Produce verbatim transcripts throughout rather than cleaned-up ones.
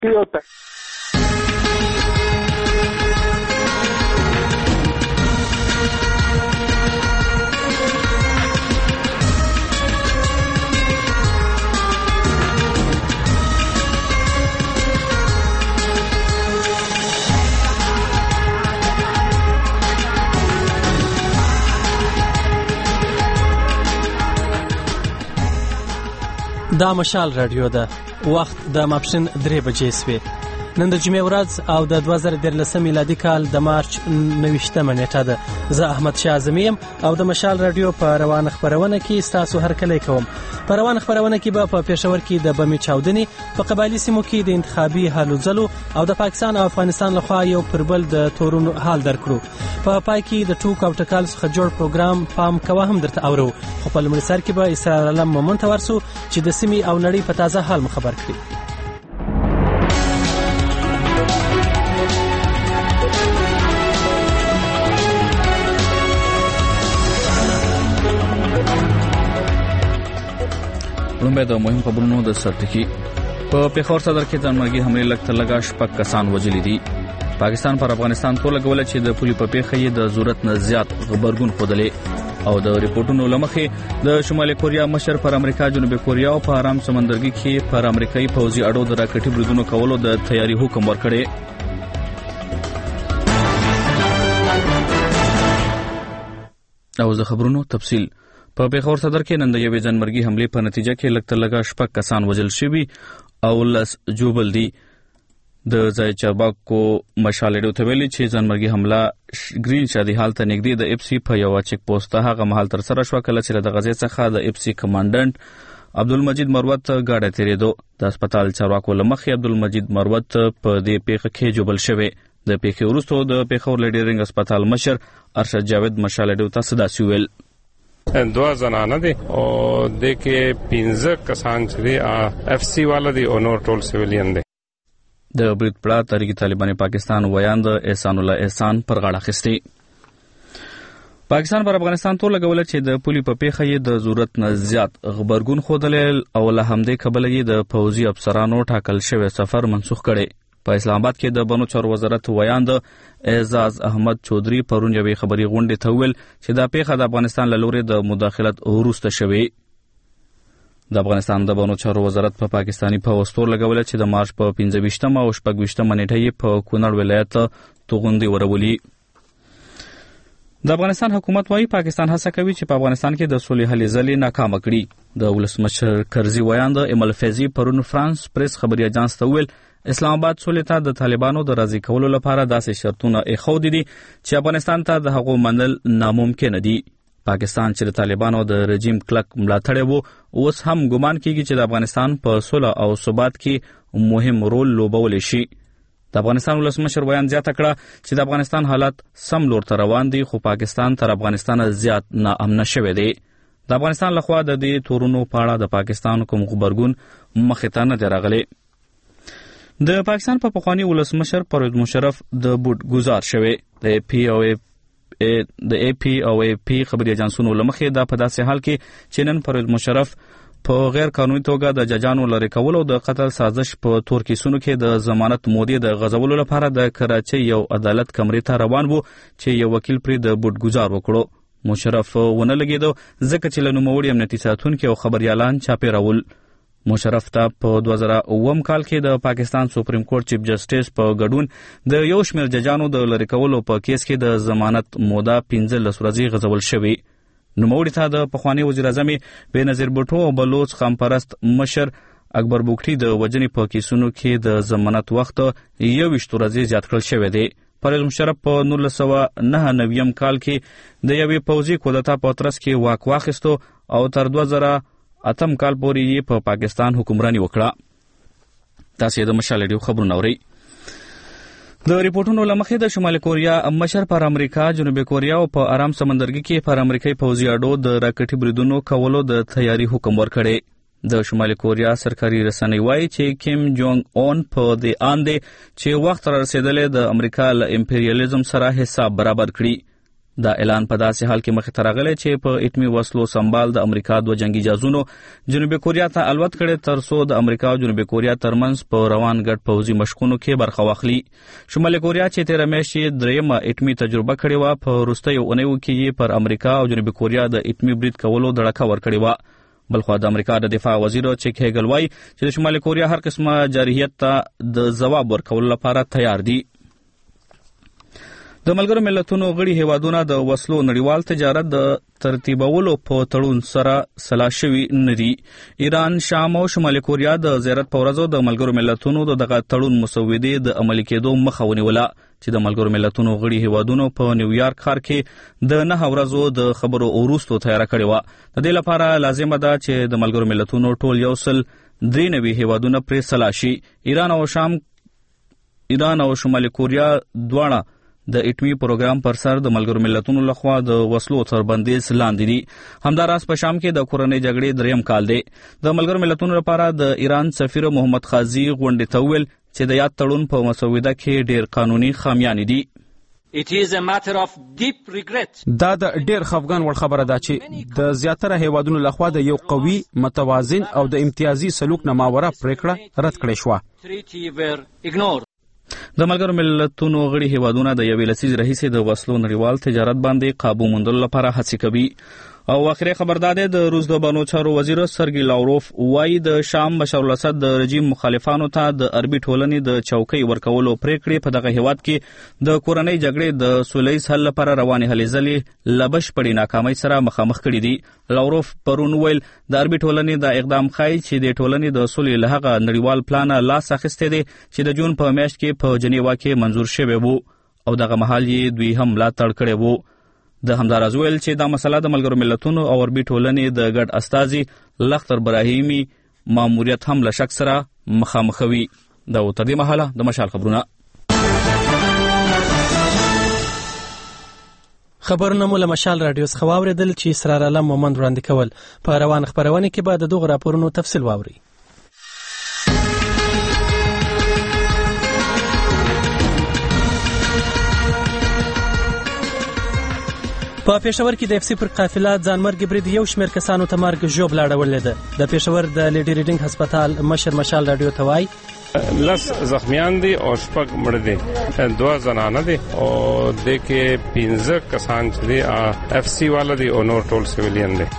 Toyota. دا مشال رادیو ده. وخت د ماپښین درې بجې سوې. نن د جمعې ورځ او د دوه زره دیارلسم میلادي کال د مارچ نویشتمه نیټه ده. زه احمد شاه اعظمي یم او د مشال رادیو په روانه خپرونه کې ستاسو هرکلی کوم. په روانه خپرونه کې به په پېښور کې د بمې چاودنې، په قبایلي سیمو کې د انتخابي هلو ځلو او د پاکستان او افغانستان لخوا یو پر بل د تورونو حال درکړو. په پای کې د ټوک او ټکال څخه جوړ پروګرام پام کوه هم درته اورو. خو په لومړي سر کې به اسرار علم مومن ته ورسو چې د سیمې او نړۍ په تازه حال مو خبر کړي. لومبه د مهم خبرونو د سرټکی په پیښور صدر کې د مرګي حمله لګته لګا شپږ کسان وژلي دي. پاکستان پر افغانستان ټول غول چې د پولی په پیښه یې د ضرورت نه زیات خبرګون خوده او د ریپورتونو لمخې د شمالي کوریا مشر پر امریکا جنوبي کوریا او په آرام سمندرګي کې پر امریکایي پوځي اډو د راکټي بریدونو کولو د تیاری حکم ورکړي. او زه خبرونو تفصیل په پیښور صدر کې نن د یوې ځانمرګي حمله په نتیجه کې لکته لګا شپږ کسان وژل شوي او لس جوبل دي. د ځای چارواکو مشال ډیو ته ویلي چې ځانمرګي حمله گرین شادي حالت نږدې د اف سی په یو چک پوسټ هغه محل تر سره شو کله چې د غزې څخه د اف سی کمانډنټ عبدالمجید مروت گاډه تیریدو. د هسپتال چارواکو لمخې عبدالمجید مروت په دې پیښه کې جوبل شوی. د پیښې وروسته د پیښور لیډرینګ هسپتال مشر ارشد جاوید مشال ډیو ته صدا سویل دو زنانه دي او د کې پنځه کسان چې دي اف سی والا دي او نور ټول سیویلین دي. د برید پړه تحریک طالبان پاکستان ویاند احسان الله احسان پر غاړه خستي. پاکستان پر افغانستان ټول غول چې د پولی په پیښه یې د ضرورت نه زیات خبرګون خوده او له همدې کبل یې د پوځي افسرانو ټاکل شوی سفر منسوخ کړي. په اسلام آباد کې د بنو چارو وزارت ویاند اعزاز احمد چودري پرون یوې خبري غونډې ته ویل چې دا پیښه د افغانستان له لوري د مداخلت وروسته شوې. د افغانستان د بنو چارو وزارت په پا پاکستاني پوسټور لګول چې د مارچ په پنځه ویشتمه او شپږ ویشتمه نیټه یې په کونړ ولایت توغندي ورولي. د افغانستان حکومت وايي پاکستان هڅه کوي چې په افغانستان کې د صلح هلې ځلې ناکام کړي. د ولسمشر کرزي ویاند ایمل فیضي پرون فرانس پریس خبري اژانس ته ویل اسلام آباد صلح ته د طالبانو د راضي کولو لپاره داسې شرطونه ایښودي دي چې افغانستان ته د هغو منل ناممکن دي. پاکستان چې د طالبانو د رژیم کلک ملاتړی وو اوس هم ګمان کیږي چې د افغانستان په صلح او ثبات کې مهم رول لوبولی شي. د افغانستان ولسمشر بیان زیاته کړه چې د افغانستان حالات سم لور ته روان دي خو پاکستان تر افغانستان زیات ناامنه شوی دی. د افغانستان لخوا د دې تورونو په اړه د پاکستان کوم خبرګون مخې ته نه دی راغلی. د پاکستان په پخوانی ولسمشر پرویز مشرف د بوټ گزار شوی. د پی او د ای پی او ای پی خبري اژانسونو لمخې دا په داسې حال کې چې نن پرویز مشرف په غیر قانوني توګه د ججانو لری کول او د قتل سازش په تور کیسونو کې د ضمانت مودې د غځولو لپاره د کراچۍ یو عدالت کمرې ته روان وو چې یو وکیل پرې د بوټ گزار وکړو. مشرف ونه لګیدو ځکه چې له نوموړي امنیتي ساتونکي او خبريالان چاپې راول. مشرف ته په دوه زره اووم کال کې د پاکستان سپریم کورټ چیف جسټس په ګډون د یو شمېر ججانو د لری کولو په کیس کې د ضمانت موده پنځلس ورځې غځول شوې. نوموړي ته د پخوانی وزیر اعظم بېنظیر بوټو او بلوچ خامپرست مشر اکبر بوګټي د وژنې په کیسونو کې د ضمانت وخت یوویشت ورځې زیات کړل شوی دی. پرویز مشرف په نولس سوه نهه نویم کال کې د یوې پوځي کودتا په ترڅ کې واک واخیستو او تر دوه زره اتم کال پورې یې په پا پاکستان حکمراني وکړه. تاسې د مشال ډیو خبرونه اورئ. د ریپورتونو لمخې د شمالي کوریا مشر پر امریکا جنوبي کوریا او په آرام سمندرګي کې پر امریکایي پوځي اډو د راکټي بریدونو کولو د تیاری حکم ورکړی. د شمالي کوریا سرکاري رسنۍ وایي چې کیم جونګ اون په دې آند دی چې وخت را رسېدلی د امریکا له امپریالیزم سره حساب برابر کړي. دا اعلان په داسې حال کې مخې ته راغلی چې په اټمي وسلو سنبال د امریکا دوه جنگي جهازونو جنوبي کوریا ته الوت کړي تر څو د امریکا او جنوبي کوریا ترمنځ په روان ګډ پوځي مشقونو کې برخه واخلي. شمالي کوریا چې تېره میاشت یې درېیمه اټمي تجربه کړې وه، په وروستیو اونیو کې یې پر امریکا او جنوبي کوریا د اټمي برید کولو دړکه ورکړې وه. بلخوا د امریکا د دفاع وزیر چیک هیګل وایي چې د شمالي کوریا هر قسمه جارحیت ته د ځواب ورکولو لپاره تیار دي. د ملګرو ملتونو غړي هیوادونه د وسلو نړیوال تجارت د ترتیبولو په تړون سره سلا شوي نه دي. ایران، شام او شمالي کوریا د زیارت په ورځو د ملګرو ملتونو دغه تړون مسودې د عملي کېدو مخه ونیوله چې د ملګرو ملتونو غړي هیوادونو په نیویارک ښار کې د نهه ورځو د خبرو وروستو تیاره کړې وه. د دې لپاره لازمه ده چې د ملګرو ملتونو ټول یو سل درې نوي هیوادونه پرې سلا شي. ایران او شام ایران او شمالي کوریا دواړه د اټمي پروګرام پر سر د ملګرو ملتونو لخوا د وسلو تر بندیز لاندې دي. همداراز په شام کې د کورنۍ جګړې دریم کال دی. د ملګرو ملتونو لپاره د ایران سفیر محمد خازي غونډې ته وویل چې د یاد تړون په مسوده کې ډېر قانوني خامیانې دي. دا د ډېر خفګان وړ خبره ده چې د زیاتره هیوادونو لخوا د یو قوي، متوازن او د امتیازي سلوک نه ماوره پریکړه رد کړې شوه. د ملګرو ملتونو غړي هیوادونه د یوې لسیزې راهیسې د وسلو نړیوال تجارت باندې قابو موندلو لپاره هڅې کوي. او اخري خبر دا دی د روس د بانو چارو وزیر سرګي لاوروف وایي د شام بشار الاسد د رژیم مخالفانو ته د عربي ټولنې د چوکۍ ورکولو پریکړې په دغه هیواد کې د کورنۍ جګړې د سولهییز حل لپاره روانې هلې ځلې له بشپړې ناکامۍ سره مخامخ کړي دي. لاوروف پرون ویل د عربي ټولنې د اقدام ښایي چې د ټولنې د سولې له هغه نړیوال پلانه لاس اخیستی دی چې د جون په میاشت کې په جنیوا کې منظور شوی وو او دغه مهال یې دوی هم ملاتړ کړی وو. د همداراز ویل چې دا مسله د ملګرو ملتونو او عربي ټولنې د ګډ استازي لختر براهیمي ماموریت هم له شک سره مخامخوي. دا تر دې مهاله د مشال خبرونه. خبرونه مو له مشال رادیو څخه واورېدل چې اسرار علم مومند وړاندې کول. په روان خبرونه کې به د دغو راپورونو تفصیل واورئ. په پېښور کې د اف سي پر قافله ځانمرګي برید یو شمېر کسانو ته مرګ ژوبله اړولې ده. د پېښور د لیډي ریډینګ هسپتال مشر مشال رادیو ته وایي لس زخمیان دي او شپږ مړه دي، دوه زنانه دي او د کې پنځه کسان چې دي اف سي والا دي او نور ټول سیویلین دي.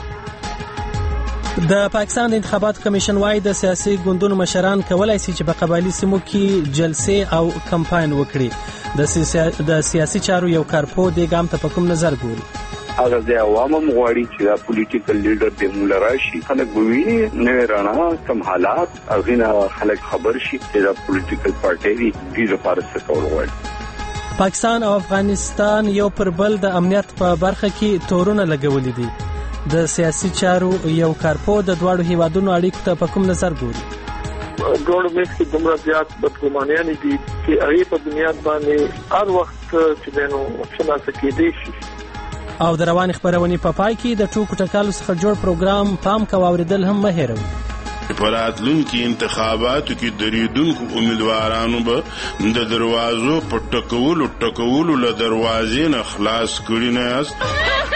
د پاکستان د انتخاباتو کمیشن وايي د سیاسي ګوندونو مشران کولای شي چې په قبایلي سیمو کې جلسې او کمپاین وکړي. د سیاسي چارو یو کارپو د ګام ته په کوم نظر ګوري؟ هغه د عوامو مغواړي چې دا پولیټیکل لیډر د مولا راشي، خلک وویني نوې رڼا کم حالات اغینه خلک خبر شي چې دا پولیټیکل پارټي دی د لپاره څه کول غواړي. پاکستان او افغانستان یو پر بل د امنیت په برخه کې تورونه لګولې دي. د سیاسي چارو یو کارپو د دواړو هیوادونو اړیکو ته په کوم نظر ګوري؟ ډوړ مې کې دومره زیات بدګمانیان دي چې هغه په دنیا باندې هر وخت چې دنو څنګه کېدې شي. او د روان خبرونه په پای کې د ټوکو ټکالو څخه جوړ پروګرام پام کا واوریدل هم مهیروي. په راتلونکي انتخاباتو کې دریدونکو امیدوارانو به د دروازو په ټکولو ټکولو له دروازې نه خلاص کړي نه یاست.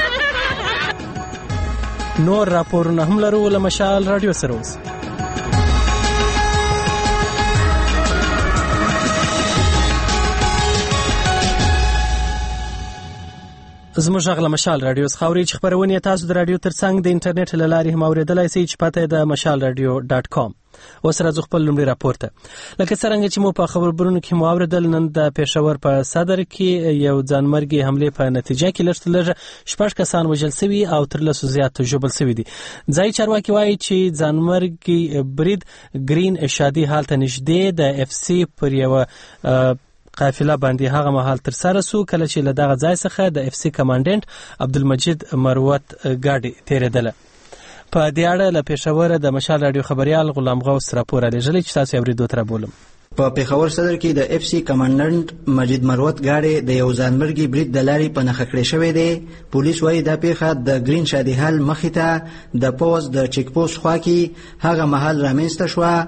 نور راپورونه هم لرو له مشال رادیو سره اوس. زموږ غږ له مشال رادیو څخه اورئ چې خبرونه تاسو د رادیو ترڅنګ د انټرنیټ له لارې هم اورېدلای شئ چې پته د مشال رادیو ډاټ کام. اوس راځو خپل لومړی راپور ته. لکه څنګه چې مو په خبرونو کې مو اورېدل، نن د پېښور په صدر کې یو ځانمرګي حمله په نتیجه کې لږ تر لږه شپږ کسان وژل شوي او تر لسو زیات ژوبل شوي دي. ځایي چارواکي وایي چې ځانمرګي برید ګرین شادي حال ته نږدې د اف سي پر یو قافله باندې هغه مهال تر سره سو کله چې له دغه ځای څخه د اف سي کمانډنټ عبدالمجید مروت ګاډي تیرېدله. په دې اړه له پېښور د مشال رادیو خبريال غلام غوث راپور لېږلی چې تاسو اورېدو ته رابولم. په پېښور صدر کې د اف سي کمانډنټ مجید مروت ګاډي د یو ځانمرګي برید د لارې په نښه کړی شوی دی. پولیس وایي دا پیښه د ګرین شادي حال مخې ته د پوز د چیک پوسټ خوا کې هغه مهال رامنځته شوه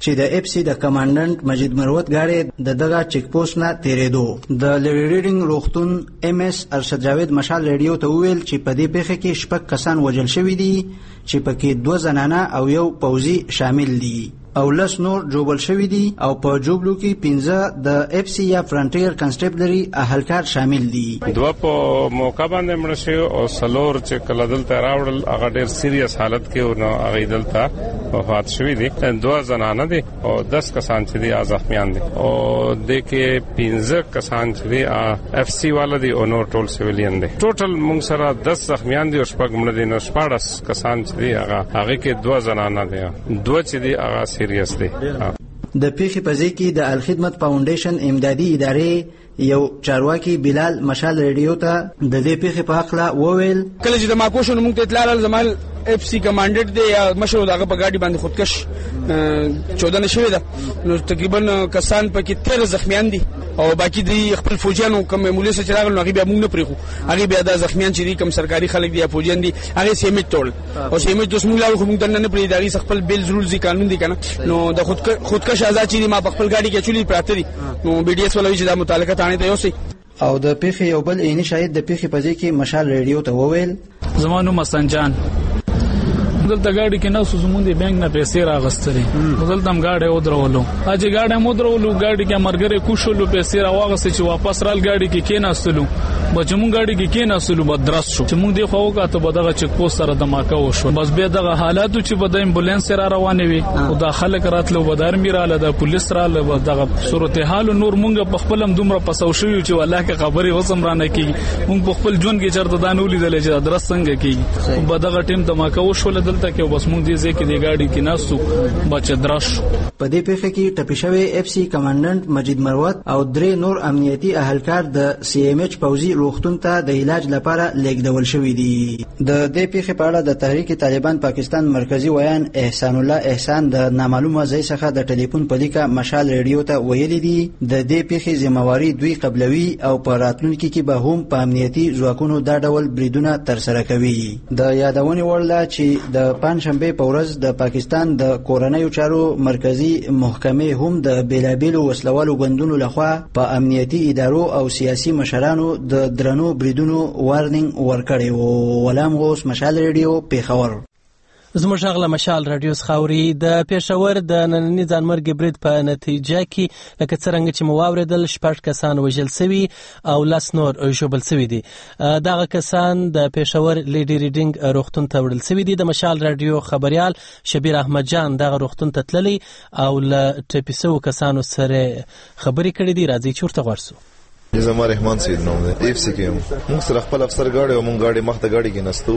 چې د اف سی د کمانډنټ مجید مروت غاړي د دغه چیک پوسټ نه تیرېدو. د لیډي ریډینګ روغتون ام اس ارشد جاوید مشال ریډیو ته وویل چې په دې پیښه کې شپږ کسان وژل شوي دي چې پکې دوه زنانه او یو پوځي شامل دي او لس نور جوبل شوي دي او په جوبلو کې پنځه د اف سی یا فرنټیر کنسټیبلري اهلکار شامل دي. دوه په موقع باندې مړ شو او سلور چې کله دلته راوړل هغه ډېر سیریس حالت کې او هغه دلته وفات شوي دي. دوه زنانه دي او دس کسان چې دي زخمیان دي او د کې پنځه کسان چې دي اف سی والا دي او نور ټول سیویلین دي. ټوټل موږ سره دس زخمیان دي او شپږ مړه دي. نو شپږ کسان چې دي هغه هغه کې دوه زنانه دي، دوه چې دي هغه سیریس دي. د پیښې په ځای کې د الخدمت فاونډیشن امدادي ادارې یو چارواکي بلال مشال ریډیو ته د دې پیښې په اړه وویل کله چې د ماکوشن موږ ته اطلاع راغله زمال اف سی کمانډنټ دی یا مشر دغه په گاډي باندې خودکش چودنه شوې ده. نو تقریبا کسان پکې تیر زخمیان دي او باقي دی خپل فوجیانو کوم مولوی سره راغلو هغه بیا موږ نه پریخو. هغه بیا د زخمیان چې دي کوم سرکاري خلک دي یا فوجیان دي هغه سیمه ټول او سیمه د موږ لاړو موږ دنه نه پری دغه خپل بیل رولز قانون دي کنه. نو د خود خودکش آزاد چې ما خپل گاډي کې چولې پراته دي. نو بي ډي اس ولوي چې د متعلقه تانه ته یوسي او د پیښې یو بل عیني شاهد د پیښې په ځای کې مشال ریډیو ته وویل زمانو مسنجان دلته ګاډي کې نو زموږ د بانک نه پیسې راغستري دلته هم ګاډي ودرولو اځي ګاډي مودرولو ګاډي کې مرګره کوشلو پیسې راوغسته چې واپس رال ګاډي کې کېناستلو بچمون ګاډي کې کېناستلو بدرس شو چې موږ دی خو وکاته بدغه چک پوسټ سره دماکه وشو. بس به دغه حالاتو چې بد امبولانس را روانې وي او داخله کراتلو بدار میراله د پولیس را له دغه صورتحال نور مونږ په خپلم دومره پسو شو چې والله کې خبري وسم را نه کیږي. مونږ په خپل جون کې چرته دانولې دلې چې درس څنګه کیږي بدغه ټیم دماکه وشو دلته کې بس مونږ دې ځکه دی ګاډي کې ناسو بچ درش. په دې پیښه کې ټپي شوی اف سی کمانډنټ مجید مروت او درې نور امنیتي اهلکار د سی ام ایچ پوزي روغتون ته د علاج لپاره لیږدول شوي دي. د دې پیښې په اړه د تحریک طالبان پاکستان مرکزی ویان احسان الله احسان د نامعلومه ځای څخه د ټلیفون په لیکه مشال ریډیو ته ویلي دي د دې پیښې ذمہواری دوی قبلوي او په راتلونکي کې به هم په امنیتي ځواکونو دا ډول بریدونه ترسره کوي. د یادونې وړ ده چې د پنځشنبه په ورځ د پاکستان د کورنیو چارو مرکزی محکمې هم د بیلابیلو وسلوالو ګوندونو لخوا په امنیتي ادارو او سیاسي مشرانو د درنو بریدونو وارنینګ ورکړی و. ولام غوس مشال ریډیو پیښور. زموږ غلا مشال رادیو خاوري د پېښور د نننی ځانمرګ برید په نتیجه کې لکه څنګه چې مواوریدل شپږ کسان وژل شوي او لاس نور ژوبل شوي دي. دغه کسان د پېښور لیډي ریډینګ روغتون ته وړل شوي دي. د مشال رادیو خبريال شبیر احمد جان دغه روغتون ته تللی او ل ټپیسو کسانو سره خبرې کړې دي. راځي چورته ورسو. زما رحمان سید نوم دی اف سی کې موږ سره خپل افسر گاډي او موږ گاډي مخته گاډي کې نستو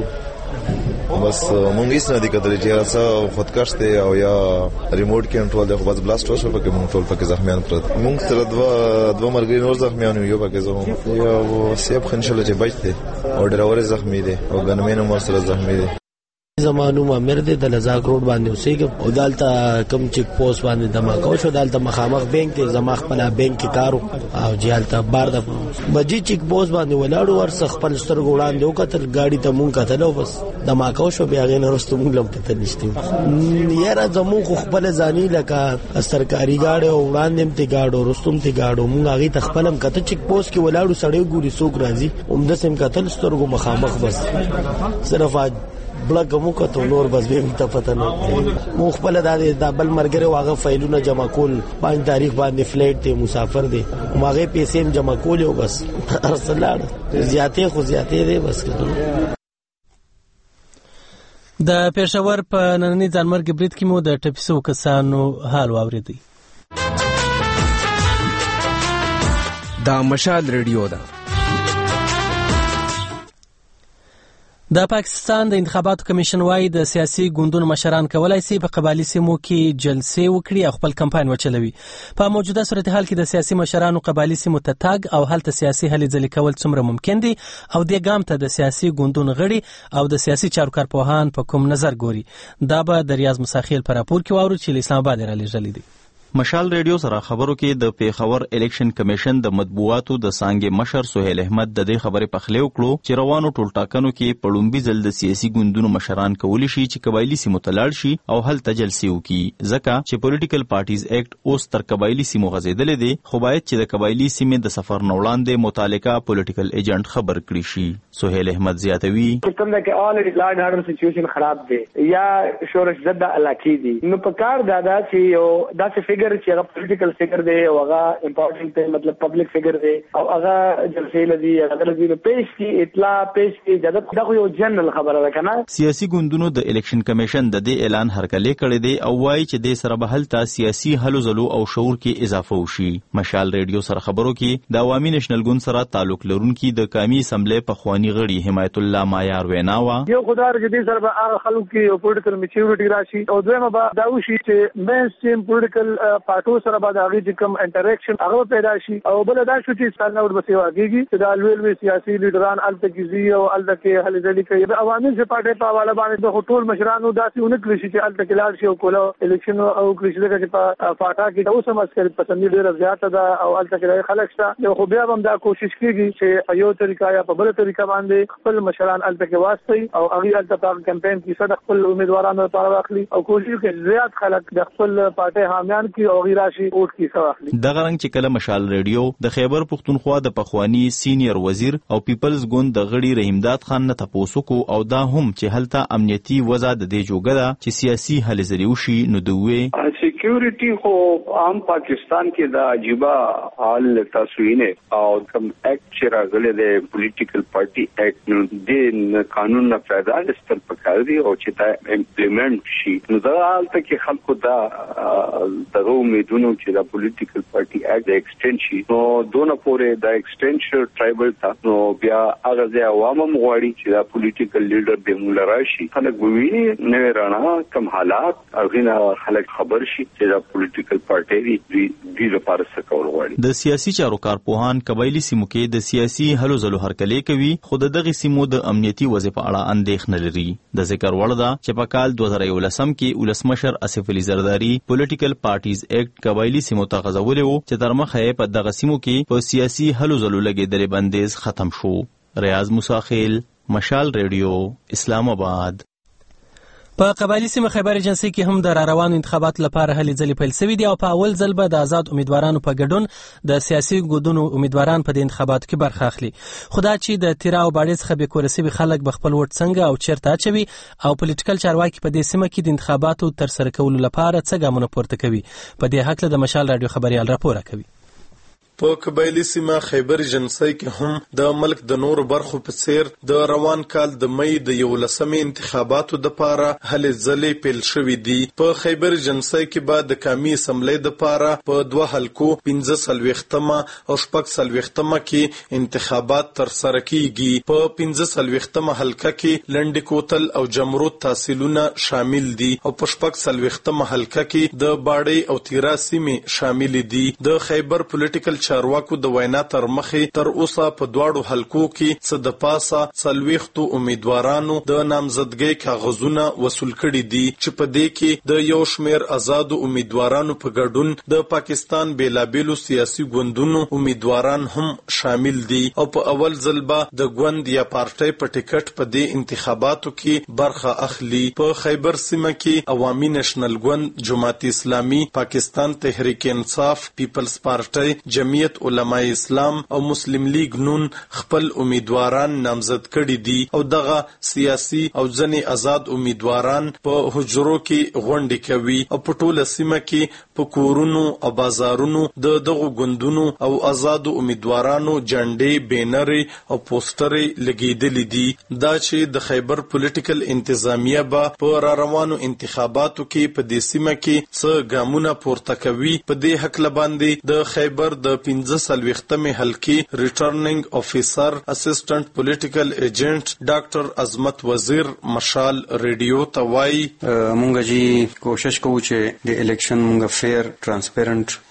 بس موږ هیڅ نه دی کتل چې څه خودکش ته او یا ریموټ کنټرول دی خو بس بلاست وشو پکې موږ ټول پکې زخمیان پرت موږ سره دوا دوا مرګري نور زخمیان یو پکې زمو یو سیب خنشل چې بچته او ډرایور زخمی دی او ګنمن مو سره زخمی دی. زمانو مامر دې د لزاک روډ باندې اوسېږم او دالته کم چیک پوسټ باندې دماکو شو. دالته مخامخ بانک کې زما خپل بانک کې کارو او جالته بار د بجې چیک پوسټ باندې ولاړو ورڅ خپل سترګو وړاندې وکتل گاډي ته مونږ کتلو بس دماکو شو. بیا غین ورستو مونږ لم کتل نشته یاره زمو خو خپل ځاني لکه سرکاري گاډي او وړاندې ته گاډو رستم ته گاډو مونږ هغه تخپلم کته چیک پوسټ کې ولاړو سړی ګوري څوک راځي عمده سم کتل سترګو مخامخ بس صرف بلګ مو کته نور بس به ته پته نه مو خپل د بل مرګره واغه فایلونه جمع کول پنځه تاریخ باندې فلیټ ته مسافر دي ماغه پیسې جمع کول او بس ارسلار زیاتې خو زیاتې دي بس کړو. د پېښور په نننی ځانمرګ برید کې مو د ټپیسو کسانو حال واوریدي. دا مشال ریډیو ده. د پاکستان د انتخاباتو کمیشن وايي د سیاسي ګوندونو مشران کولای شي په قبایلي سیمو کې جلسې وکړي او خپل کمپاین وچلوي. په موجوده صورتحال کې د سیاسي مشرانو قبایلي سیمو ته تاګ او هلته سیاسي هلې ځلې کول څومره ممکن دي او د ګام ته د سیاسي ګوندونو غړي او د سیاسي چارو کارپوهان په کوم نظر ګوري. دا به د ریاض مساخیل پر راپور کې واورو چې اسلام آباد را لېږلي دي. مشال ریډیو سره خبرو کې د پیښور الیکشن کمیشن د مطبوعاتو د څانګې مشر سهیل احمد د دې خبرې په خله وکړو چې روانو ټولټاکنو کې پړومبي ځل د سیاسي ګوندونو مشران کولی شي چې قبایلی سیمو ته لاړ شي او هلته جلسې وکړي، ځکه چې پولیټیکل پارټیز ایکټ اوس تر قبایلی سیمو غځېدلې دی، خو باید چې د قبایلی سیمې د سفر نه وړاندې متعلقه پولیټیکل ایجنټ خبر کړي شي. سهیل احمد زیاتوي کوم دا کې آلریډي لا اند اورډر سچویشن خراب دی یا شورش زده علاقې دي، نو په کار دا دا چې یو داسې فګر چې هغه پولیټیکل فګر دی او هغه امپورټنټ دی، مطلب پبلک فګر دی او هغه جلسې لدی هغه لدی نو پیش کی اطلاع پیش کی دا خو یو جنرال خبره ده کنه. سیاسي ګوندونو د الیکشن کمیشن د دې اعلان هرکلی کړی دی او وایي چې د سره به هلته سیاسي هلو ځلو او شعور کې اضافه وشي. مشال ریډیو سره خبرو کې د عوامي نېشنل ګوند سره تعلق لرونکي د قومي اسمبلی پخوانی غړي حمایت الله مایار وینا وا یو خدای چې دې سره به هغه خلکو کې یو پولیټیکل میچورټی راشي او دویمه به دا وشي چې مین سټریم پولیټیکل پارټو سره به د هغې چې کوم انټریکشن هغه پیدا شي او بل دا شو چې ستاسو به سیوا کېږي چې دا لوی لوی سیاسي لیډران هلته کېږي او هلته کې هلې ځلې کوي. د عوامي پارټۍ په حواله باندې د ټول مشرانو داسې ونه کړي چې هلته کې لاړ شي او کوله الیکشن او کړي چې په فاټا کې اوس هم عسکري پسندي ډېره زیاته ده او هلته کې خلک شته، خو بیا هم دا کوشش کېږي چې په یو طریقه یا په بل طریقه باندې خپل مشران هلته کې واسطي او هغه هلته په کمپاین کې صد خپل امیدوارانو لپاره واخلي او کوشش کوي زیات خلک د خپل پارټۍ حامیان کې او غیر راشي اوټ کې سره واخلي. د غرنګ چې کله مشال ریډیو د خیبر پښتونخوا د پخوانی سینیئر وزیر او پیپلز ګوند د غړي رحیمداد خان نه تاسو کو او دا هم چې هلته امنیتي وضع د دې جوګه ده چې سیاسي هلې ځلې وشي نو دوی سکیورټي خو عام پاکستان کې دا عجیبه حال تاسو یې او کوم اکټ چې راغلی دی پولیټیکل پارټي اکټ نو د قانون نه پیدا استل پکار دی او چې دا امپلیمنٹ شي نو دا حالت کې خلکو دا دغه امیدونو چې دا پولیټیکل پارټي اکټ د ایکسټند شي نو دونه پورې دا ایکسټند شي ټرایبل تا نو بیا هغه ځای عوامو غواړي چې دا پولیټیکل لیډر د مولا راشي خلک وویني نه رانا کم حالات اغینا خلک خبر شي چې دا پولیټیکل پارټي دی د لپاره څه کول غواړي. د سیاسي چارو کارپوهان قبایلی سیمو کې د سیاسي هلو ځلو هرکلی کوي، خو د دغه سیمو د امنیتي وضع په اړه اندېښنه لري. د ذکر وړ ده چې په کال دوه زره یولسم کې ولسمشر اسف علي زرداری پولیټیکل پارټیز ایکټ قبایلی سیمو ته غځولی و چې تر مخه یې په دغه سیمو کې په سیاسي هلو ځلو لګېدلې بندیز ختم شو. ریاض موساخیل، مشال ریډیو، اسلام آباد. په قبایلی سیمه خیبر ایجنسی کې هم د را روانو انتخاباتو لپاره هلې ځلې پیل شوې دي او په اول ځل به د آزاد امیدوارانو په ګډون د سیاسي ګوندونو امیدواران په دې انتخاباتو کې برخه اخلي. خو دا چې د تیرا او باډې څخه بې کوره سوي خلک به خپل ووټ څنګه او چیرته اچوي او پولیټیکل چارواکي په دې سیمه کې د انتخاباتو ترسره کولو لپاره څه ګامونه پورته کوي، په دې هکله د مشال راډیو خبريال راپور کوي. په قبایلی سیمه خیبر ایجنسی کې هم د ملک د نور برخو په څیر د روان کال د مئی د یولسمې انتخاباتو د پاره هلې ځلې پیل شوې دي. په خیبر ایجنسی کې به د قومي اسمبلی د پاره په دوه حلقو پنځه څلوېښتمه او شپږ څلوېښتمه کې انتخابات ترسره کیږي. په پنځه څلوېښتمه حلقه کې لنډې کوتل او جمرود تحصیلونه شامل دي او په شپږ څلوېښتمه حلقه کې د باډې او تیرا سیمې شامل دي. د خیبر پولیټیکل چارواکو د وینا تر مخې تر اوسه په دواړو حلقو کې څه د پاسه څلوېښتو امیدوارانو د نامزدګۍ کاغذونه وصول کړي دي چې په دې کې د یو شمېر آزادو امیدوارانو په ګډون د پاکستان بیلابیلو سیاسي ګوندونو امیدواران هم شامل دي او په اول ځل به د ګوند یا پارټۍ په ټیکټ په دې انتخاباتو کې برخه اخلي. په خیبر سیمه کې عوامي نېشنل ګوند، جماعت اسلامي، پاکستان تحریک انصاف، پیپلز پارټۍ، جمعیت علماء اسلام او مسلم لیگ نون خپل امیدواران نامزد کړي دي او دغه سیاسي او ځنې آزاد امیدواران په حجرو کې غونډې کوي او په ټوله سیمه کې په کورونو او بازارونو د دغو ګوندونو او آزادو امیدوارانو جنډې، بینرې او پوسټرې لګېدلې دي. دا چې د خیبر پولیټیکل انتظامیه به په را روانو انتخاباتو کې په دې سیمه کې څه ګامونه پورته کوي، په دې هکله باندې د خیبر د پنځه څلوېښتمې حلقې ریټرننګ افیسر اسسټنټ پولیټیکل ایجنټ ډاکټر عظمت وزیر مشال ریډیو ته وایي مونږ جی کوشش کوو چې د الیکشن مونږ فیر، ټرانسپیرنٹ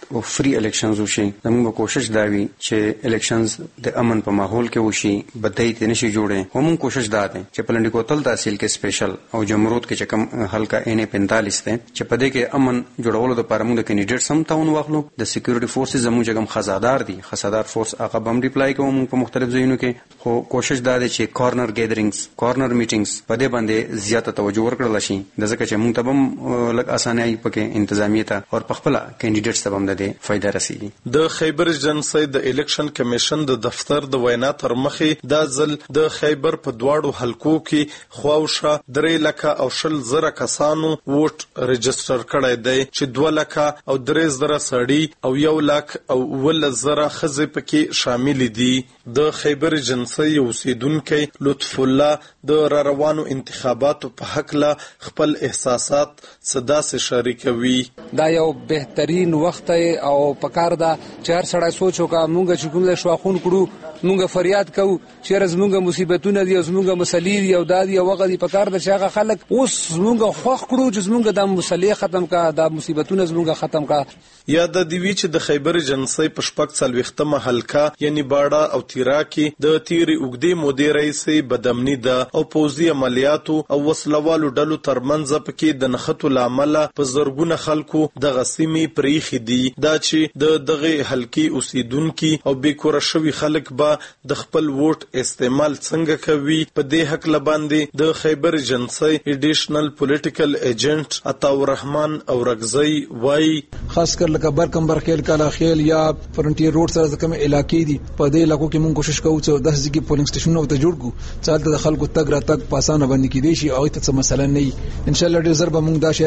او فری الیکشنز وشي. موږ کوشش دا وی چې الیکشنز د امن په ماحول کې وشي، بدای ته نشي جوړه. هم کوشش دا ده چې پلنډي کوتل تحصیل کې سپیشل او جمهوریت کې چې کم حلقہ ان پینتالیس ده چې په دې کې امن جوړولو لپاره موږ د کینډیډیټ سم تاون واخلو. د سکیورټي فورسز زموږ کوم خزادار دي، خزادار فورس هغه بم ډیپلای کوم په مختلف ځایونو کې. خو کوشش دا ده چې کارنر ګیدرینګز، کارنر میټینګز په دې باندې زیاته توجه ورکړل شي، د ځکه چې موږ ته هم لږ اسانه پکې انتظامیه ته او په خپل کینډیډیټس ته هم د فائدہ رسیږي. د خیبر ایجنسی د الیکشن کمیشن د دفتر د وینا تر مخې دا ځل د خیبر په دواړو حلقو کې خواوشه درې لکه او شل زره کسانو ووټ رجستر کړی دی چې دوه لکه او درې زره سړي او یو لک او اوولس زره ښځې پکې شامل دي. د خیبر ایجنسی اوسیدونکی لطف الله د را روانو انتخاباتو په هکله خپل احساسات صدا سره شریکوي. دا یو بهترین وخت او پکار دا چې هر سړی سوچ وکړي مونږ چې کوم له شواخون کړو، مونږ فریاد کوو چې زمونږ مصیبتونه دي او زمونږ مسلې دي او دا دی وغه دي پکار د شاغه خلک اوس زمونږ خوښ کړو چې زمونږ د مسلې ختم کا، د مصیبتونه زمونږ ختم کا. یا د دیوی چې د خیبر ایجنسی په شپږ څلوېښتمه حلقه یعنی باړه او تیرا کې د تیرې اوږدې مودې رئیسې بدامني ده او پوځي عملیاتو او وسلوالو ډلو ترمنځ پکې د نښتو له امله په زرګونه خلکو دغه سیمې پریښي دي. دا چې د دغه حلقې اوسیدونکي او بیکوره شوي خلک به د خپل ووټ استعمال څنګه کوي، په دې حق باندې د خیبر ایجنسی ایډیشنل پولیټیکل ایجنټ عطاء الرحمن او رغزی وای خاص کر لکه برکمبر خیل کالا خیل یا فرنټیر روډ سره کوم علاقې دي په دې علاقو کې موږ کوشش کوو چې داسې ځکه پولینګ سټیشنونه ته جوړ کړو چې هلته د خلکو تګ را تګ په اسانه باندې کېدی شي او ته څه مسله نه وي. ان شاء الله ډېر زر به موږ دا شی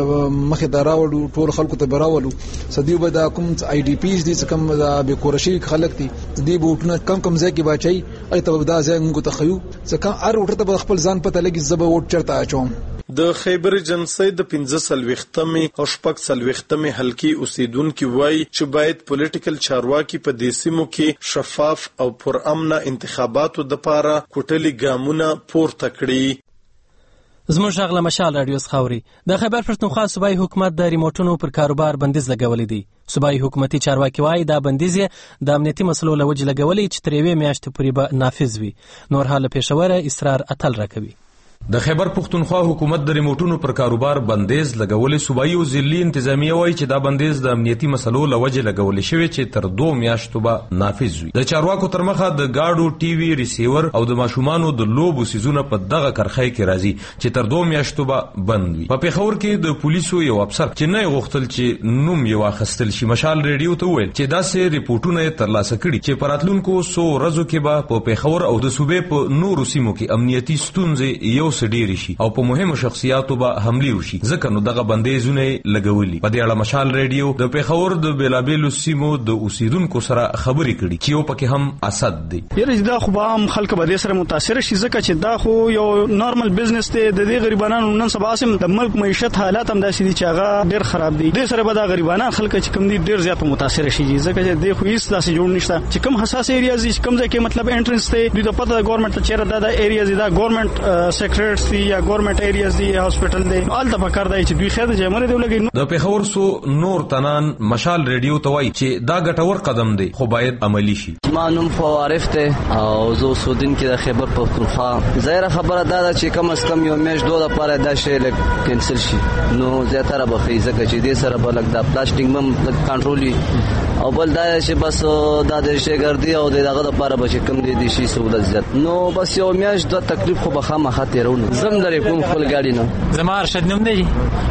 مخې ته راوړو، ټول خلکو ته به راولو. صدیو به دا کوم آی ډي پیز دي چې کوم د بیکوره شوي خلک دي دې به وټونه کم کم ځای کې باچي هغې ته به دا ځای موږ ته ښیو چې کوم هر وټه ته به خپل ځان پته لګي زه به وټ چېرته اچوم. د خیبر ایجنسی د پنځه څلوېښتمې او شپږ څلوېښتمې حلقې اوسیدونکي وایي چې باید پولیټیکل چارواکي په دې سیمو کې شفاف او پرامنه انتخاباتو دپاره کوټلي ګامونه پورته کړي. زموږ غږ له مشال راډیو څخه اوري. د خیبر پښتونخوا صوبایي حکومت د ریموټونو پر کاروبار بندیز لګولی دی. صوبایي حکومتي چارواکي وایي دا بندیز د امنیتي مسلو له وجې لګولی چې تر یوې میاشتې پورې به نافذ وي. نور حال پېښوره اسرار اتل راکوي. د خیبر پښتونخوا حکومت د ریموټونو پر کاروبار بندیز لګولې. صوبایي او ضلعي انتظامیه وایي چې دا بندیز د امنیتي مسلو له وجې لګولې شوی چې تر دوه میاشتو به نافذ وي. د چارواکو تر مخه د گاډو ټي وي ریسیور او د ماشومانو د لوبو سیزونه په دغه کرخۍ کې راځي چې تر دوه میاشتو به بند وي. په پیښور کې د پولیسو یو افسر چې نه غوښتل چې نوم یې واخیستل شي مشال ریډیو ته وویل چې داسې ریپورټونه یې ترلاسه کړي چې په راتلونکو څو ورځو کې به په پیښور او د صوبې په نورو سیمو کې امنیتي ستونزې یو څه ډېرې شي او په مهمو شخصیاتو به حملې وشي، ځکه نو دغه بندیزونه لګولي. په دې اړه مشال ریډیو د پیښور د بیلابیلو سیمو د اوسیدونکو سره خبرې کړي چې یو پکې هم اسد دی. یره دا خو به هم خلک به دې سره متاثر شي ځکه چې دا خو یو نارمل بزنس دی. د دې غریبانو نن سبا سم د ملک معیشت حالات هم داسې دي چې هغه ډېر خراب دي. دې سره به دا غریبانان خلک چې کم دي ډېر زیات متاثر شي ځکه چې دې خو هیڅ داسې جوړ نشته چې کم حساس ایریاز دي کم ځای کې مطلب انټرنس دی دوی د پته د ګورنمنت ته چیرې دا د ایریاز دا ګورنمنت سیکریټریټس دي یا ګورنمنت ایریاز دی هاسپټل دی آلته پکار دی چې دوی خیر جمهور دی ولګي. د پیښور سو نور تنان مشال ریډیو ته وایي چې دا ګټور قدم دی خو باید عملی شي. ما نوم خو عارف ته او زه سودین کې د خیبر پښتونخوا ظاهر خبره دا ده چې کم از کم یو میاشت دوه لپاره دا شی لک کینسل شي نو زیاتره به خې ځکه چې دې سره به لک دا پلاستیک بم لک کنټرولي او بل دا چې بس دا د شګردي او دغه لپاره به چې کم دي دي شي سہولت زیات نو بس یو میاشت د تکلیف خو به خامخا تیرونه. زم لري کوم خپل ګاډي نه زما ارشد نوم دی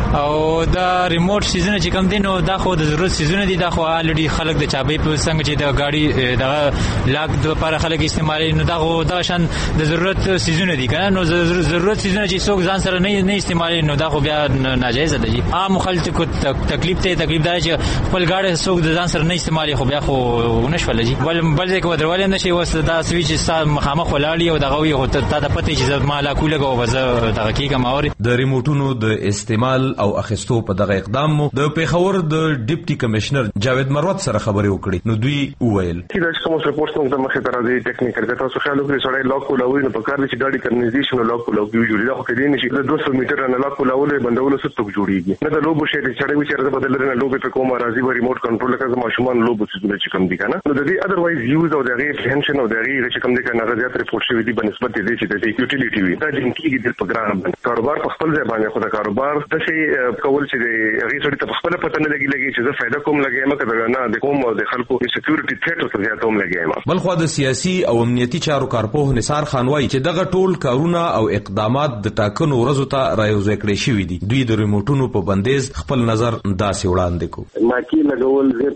او دا ریموټ سیزونه چې کم دي نو دا خو د ضرورت سیزونه دي. دا خو الریډي خلک د چابې په څنګه چې د ګاډي د لاک د لپاره خلک استعمالوي نو دا خو دا شان د ضرورت سیزونه دي کنه نو ضرورت سیزونه چې څوک ځان سره نه نه استعمالوي نو دا خو بیا ناجایز ده. عام خلکو تکلیف ته تکلیف دا چې خپل ګاډي څوک د ځان سره نه استعمالي خو بیا خو نشول جی بل بل ځکه ودرول نه شي وس دا سویچ ستا مخامخ ولاړی او دغه وي هو ته د پته چې ما لا کوله لګو وزه دغه کیګم اوري د ریموټونو د استعمال او اخیستو په دغه اقدام مو د پیښور د ډیپټي کمشنر جاوید مروت سره خبرې وکړې نو دوی وویل چې کوم سپورټ څنګه د مخه تر دې ټیکنیکل که تاسو خیال وکړئ سړی لاک کولاوي نو په کار دي چې ګاډي کنیزیشن لاک کولاوي جوړي دا خو کې نشي د دوه سوه میټر نه لاک کولاولې بندولو څه توګ جوړيږي نه د لوبو شي چې سړی وچره د بدل نه لوبو په کومه راځي و ریموټ کنټرول لکه ماشومان لوبو چې کوم دي کنه نو د دې اذروایز یوز او د غیر ټینشن او د غیر چې کوم دي کنه غزيات ریپورت شوی دي بنسبت دې چې د یوټیلیټي وي دا جنکی د پروګرام باندې کاروبار په خپل ځای باندې خو د کاروبار د شي کول چې د غیر سړي ته خپل پته نه لګي لګي چې زه فائدہ کوم لګي مکه نه د کوم او د خلکو سکیورټي تھریټ ته زیاته هم لګي بل خو د سیاسي او امنیتي چارو کارپوه نثار خان وايي چې دغه ټول کارونه او اقدامات د ټاکنو ورځو ته رايوځای کړی شوی دي دوی د ریموټونو په بندیز خپل نظر داسې وړاندې کو ماکی لګول زه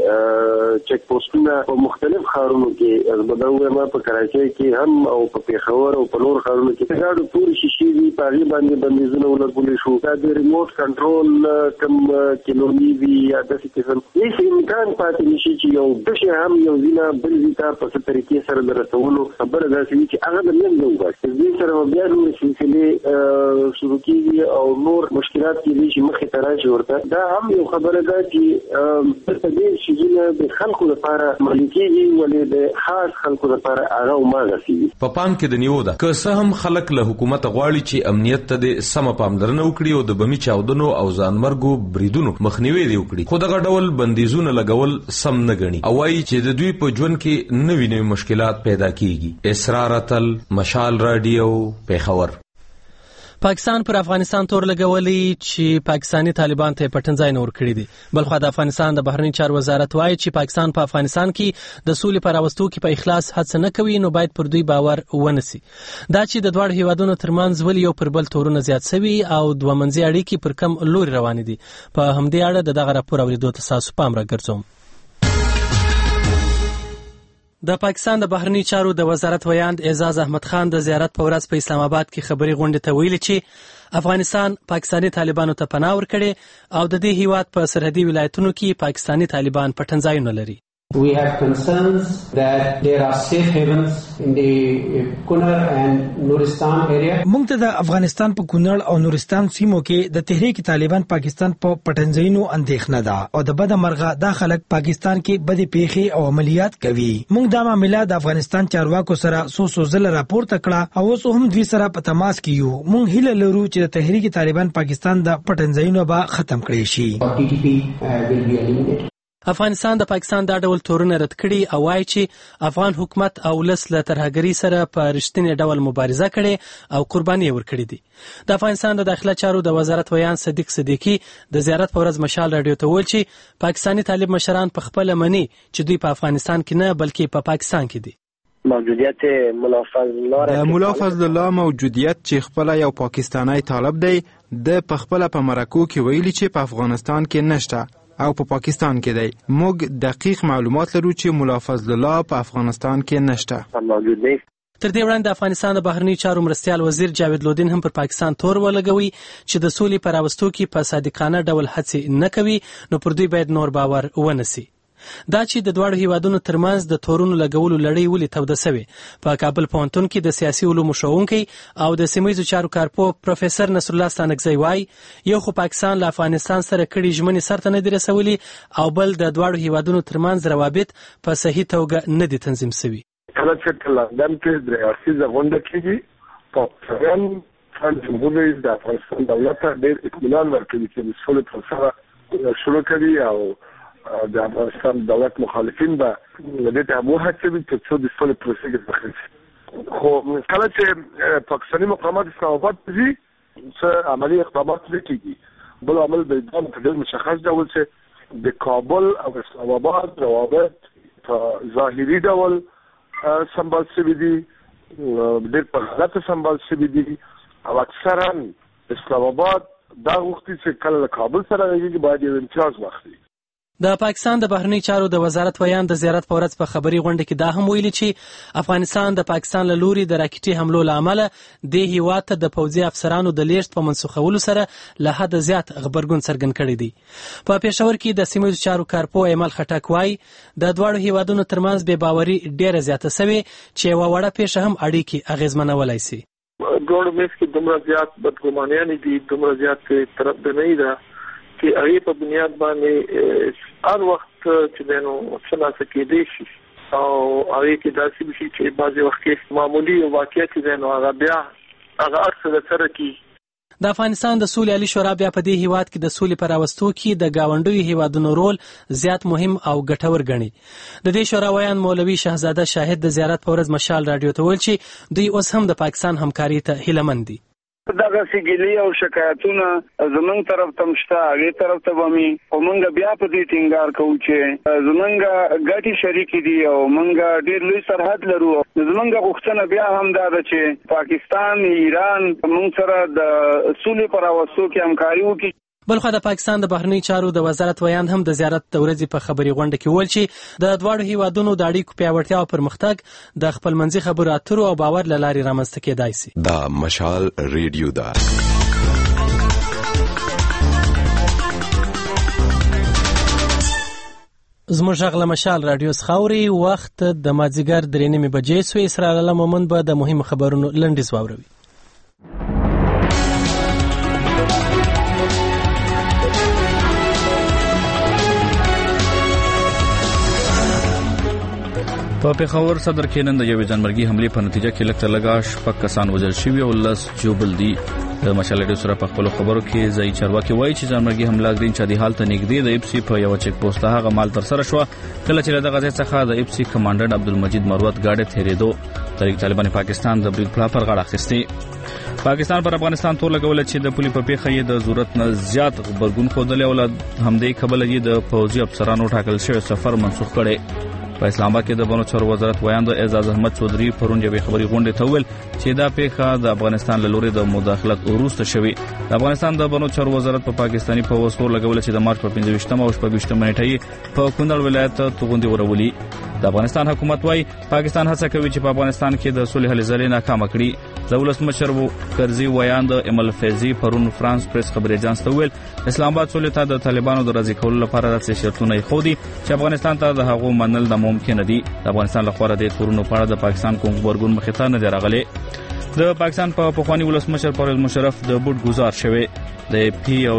په چک پوسټونه په مختلف ښارونو کې بدوي ما په کراچۍ کې هم او په پیښور او په نور ښارونو کې دا د پوری شي دي په غي باندې بندیزونه ولګول شو دا د ریموټ کنټرول کم کیلومتري یا د سیستم هیڅ امکان پاتې نشي چې یو د شي هم یو ځینه بل ځای په څه طریقې سره درسولو خبره ده چې هغه د نن نو وایي دې سره بیا نو سلسله شروع کیږي او نور مشکلات کې چې مخې ته راشي ورته دا هم یو خبره ده چې په دې شي د خلکو لپاره ملکیږي ولې د خاص خلکو لپاره هغه ماغه شي په پام کې د نیو ده که څه هم خلک له حکومت غواړي چې امنیت ته د سم پاملرنه وکړي او د بمی چاودنو او ځانمرګو بریدونو مخنیوي دی وکړي خو دغه ډول بندیزونه لګول سم نه غني او وايي چې د دوی په ژوند کې نوې نوې مشکلات پیدا کیږي اسرار اتل مشال رادیو پیښور پاکستان پر افغانستان تور لګولي چې پاکستانی طالبان ته پټنځای نور کړی دي بلخو د افغانستان د بهرنی چارو وزارت وایي چې پاکستان په افغانستان کې د سولې پر راوستو کې په اخلاص هڅه نه کوي نو باید پر دوی باور ونسي دا چې د دوه هیوادونو ترمنځ ولې یو پر بل تورونه زیات شوي او دوه منځي اړیکې پر کم لوري روان دي په همدې اړه دغه راپور اوریدو ته تاسو پام راګرځوم د پاکستان د بهرنی چارو د وزارت ویاند اعزاز احمد خان د زیارت په ورځ په اسلام آباد کې خبري غونډه ته ویلي چې افغانستان پاکستانی طالبانو ته پناه ورکړي او د دې هیواد په سرحدي ولایتونو کې پاکستانی طالبان پټنځایونه لري We have concerns that there are safe havens in the Kunar and Nuristan area. موږ ته د افغانستان په کونړ او نورستان سیمو کې د تحریک طالبان پاکستان په پټنځایونو اندېښنه ده او د بد مرغه د خلک پاکستان کې بد پیښې او عملیات کوي. موږ دا معاملې د افغانستان چارواکو سره سو سو ځله راپورته کړه او اوس هم دوی سره په تماس کې یو. موږ هیله لرو چې د تحریک طالبان پاکستان د پټنځایونو به ختم کړي شي. T T P uh, will be eliminated. افغانستان د پاکستان دا ډول تورونه رد کړي او وايي چې افغان حکومت او ولس له ترهګرۍ سره په رښتینی ډول مبارزه کړي او قرباني ورکړي دي. د افغانستان د داخله چارو د وزارت ویان صدیق صدیقی د زیارت په ورځ مشال رادیو ته ویل چې پاکستانی طالب مشران په خپل منی چې دوی په افغانستان کې نه بلکې په پاکستان کې دي. موجودیت مولا فضل الله د مولا فضل الله موجودیت چې خپل یو پاکستانی طالب دی د په خپل په مرکو کې ویلي چې په افغانستان کې نشته او په پا پاکستان کې دی. موږ دقیق معلومات لرو چې مولا فضل الله په افغانستان کې نشته موجود دی. تر دې وړاندې د افغانستان د بهرنی چارو مرستیال وزیر جاوید لودین هم پر پاکستان تور ولګوي چې د سولې پر راوستو کې په صادقانه ډول هڅې نه کوي نو پر دوی باید نور باور ونسي. دا چې د دوه هیوادونو ترمنځ د تورونو لګولو لړۍ ولې توده شوې په کابل پوهنتون کې د سیاسي علومو ښوونکی او د سیمهییزو چارو کارپوه پروفیسور نصر الله ستانکزی وایي یو خو پاکستان له افغانستان سره کړي ژمنې سرته نه دي رسولي او بل د دوه هیوادونو ترمنځ روابط په صحیح توګه نه دي تنظیم شوي. کله چې لندن کې د ریاضي غونډه کېږي پاکستان فن جمهور رئیس د افغانستان دولت ته ډېر اطمینان ورکوي چې د سولې پروسه شروع کړي او د افغانستان دولت مخالفین به دې ته وهڅوي چې څو د سولې پروسې کې داخل شي. خو کله چې پاکستاني مقامات اسلام آباد ځي څه عملی اقدامات نه کېږي بل عمل د ځان په ډېر مشخص ډول چې د کابل او اسلام آباد روابط په ظاهري ډول سمبال شوي دي ډېر په غلطه سمبال شوي دي او اکثرا اسلام آباد دا غوښتي چې کله له کابل سره راځي باید یو امتیاز واخلي. د پاکستان د بهرنی چارو د وزارت ویان د زیارت په ورځ په خبري غونډه کې دا هم ویلي چې افغانستان د پاکستان له لوري د راکټي حملو له امله د هیواد ته د پوځي افسرانو د لیږد په منسوخولو سره له حد زیات غبرګون څرګند کړی دی. په پېښور کې د سیمهییزو چارو کارپوه ایمل خټک وایي د دواړو هیوادونو ترمنځ بې باوري ډېره زیاته شوې چې یوه وړه پیښه هم اړیکې اغېزمنولی شي. دواړو میس کې دومره زیات بدګمانیانې دي، دومره زیات طرفداري ده چې هغه په بنیاد باندې هر وخت چې دنو څنګه کېدې شي او هغه کې داسې شي چې بعضي وخت کې معمولی واقعیت دنو هغه بیا هغه اصل سره کې د افغانستان د سولې عالی شورا بیا په دې هیواد کې د سولې پر راوستو کې د گاونډیو هیوادونو رول زیات مهم او ګټور ګڼي. د دې شورا ویان مولوي شهزاده شاهد د زیارت په ورځ مشال رادیو ته ویل چې دوی اوس هم د پاکستان همکاري ته هیله مند دي. دغه سګلی او شکایتونه زمونږ طرف ته مشته، هغه طرف ته ومي او مونږ بیا په دې ټینګار کوو چې زمونږ ګټي شریک دي او مونږ ډېر لوی سرحد لرو. زمونږ غوښتنه بیا هم دا ده چې پاکستان ایران مونږ سره د سولې پر راوستو کې همکاري وکړي. بلخو د پاکستان د بهرنی چارو د وزارت ویان هم د زیارت د ورځې په خبري غونډه کې ویل چې د دواړو هیوادونو د اړیکو پیاوړتیا او پرمختګ د خپلمنځي خبرو اترو او باور له لارې رامنځته کېدای شي. دا مشال ریډیو ده. زموږ غږ له مشال رادیو څخه اوري. وخت د مازدیګر درې نیمې بجې سوې. اسرائیل الله مومند به د مهمو خبرونو لنډیز واوروي. په پیښور صدر کې نن د یوې ځانمرګي حملې په نتیجه کې لږ تر لږه شپږ کسان وژل شوي او لس جوبل دي. د مشال رادیو سره په خپلو خبرو کې ځایي چارواکي وایي چې ځانمرګي حمله ګرین چادي حال ته نږدې د اف سی په یو چک پوسټ هغه مال تر سره شو کله چې له دغه ځای څخه د اف سی کمانډنټ عبدالمجید مروت گاډي تیرېدو. طریق طالبان پاکستان د بریډ پلا پر غاړه اخیستي. پاکستان پر افغانستان تور لګول چې د پولی په پیښه یې د ضرورت نه زیات خبرګون خوندل او همدې کبل یې د فوجي افسرانو ټاکل شوی سفر منسوخ کړي. په اسلام آباد کې د بنو چارو وزارت ویان د اعزاز احمد چودري پرون یوې خبري غونډې ته ویل چې دا پیښه د افغانستان له لوري د مداخلت وروسته شوې. د افغانستان د بنو چارو وزارت په پاکستاني پوځ تور لګول چې د مارچ په پنځه ویشتمه او شپږ ویشتمه نیټه په کونړ ولایت توغندي ورولي. د افغانستان حکومت وايي پاکستان هڅه کوي چې په افغانستان کې د صلح لزلې ناکام کړي. د ولسمشر کرزي ویان د امل فیضي پرون فرانس پریس خبري اژانس ته ویل اسلام آباد صلح ته د طالبانو د راضي کولو لپاره د شرطونو یې خو دي چې افغانستان ته د هغو منل د ممکن دي. د افغانستان له خوا د تورونو په اړه د پاکستان کوم خبرګون مخې ته نه دی راغلی. د پاکستان په پخوانی ولسمشر پرویز مشرف د بوت گزار شوی. د پی او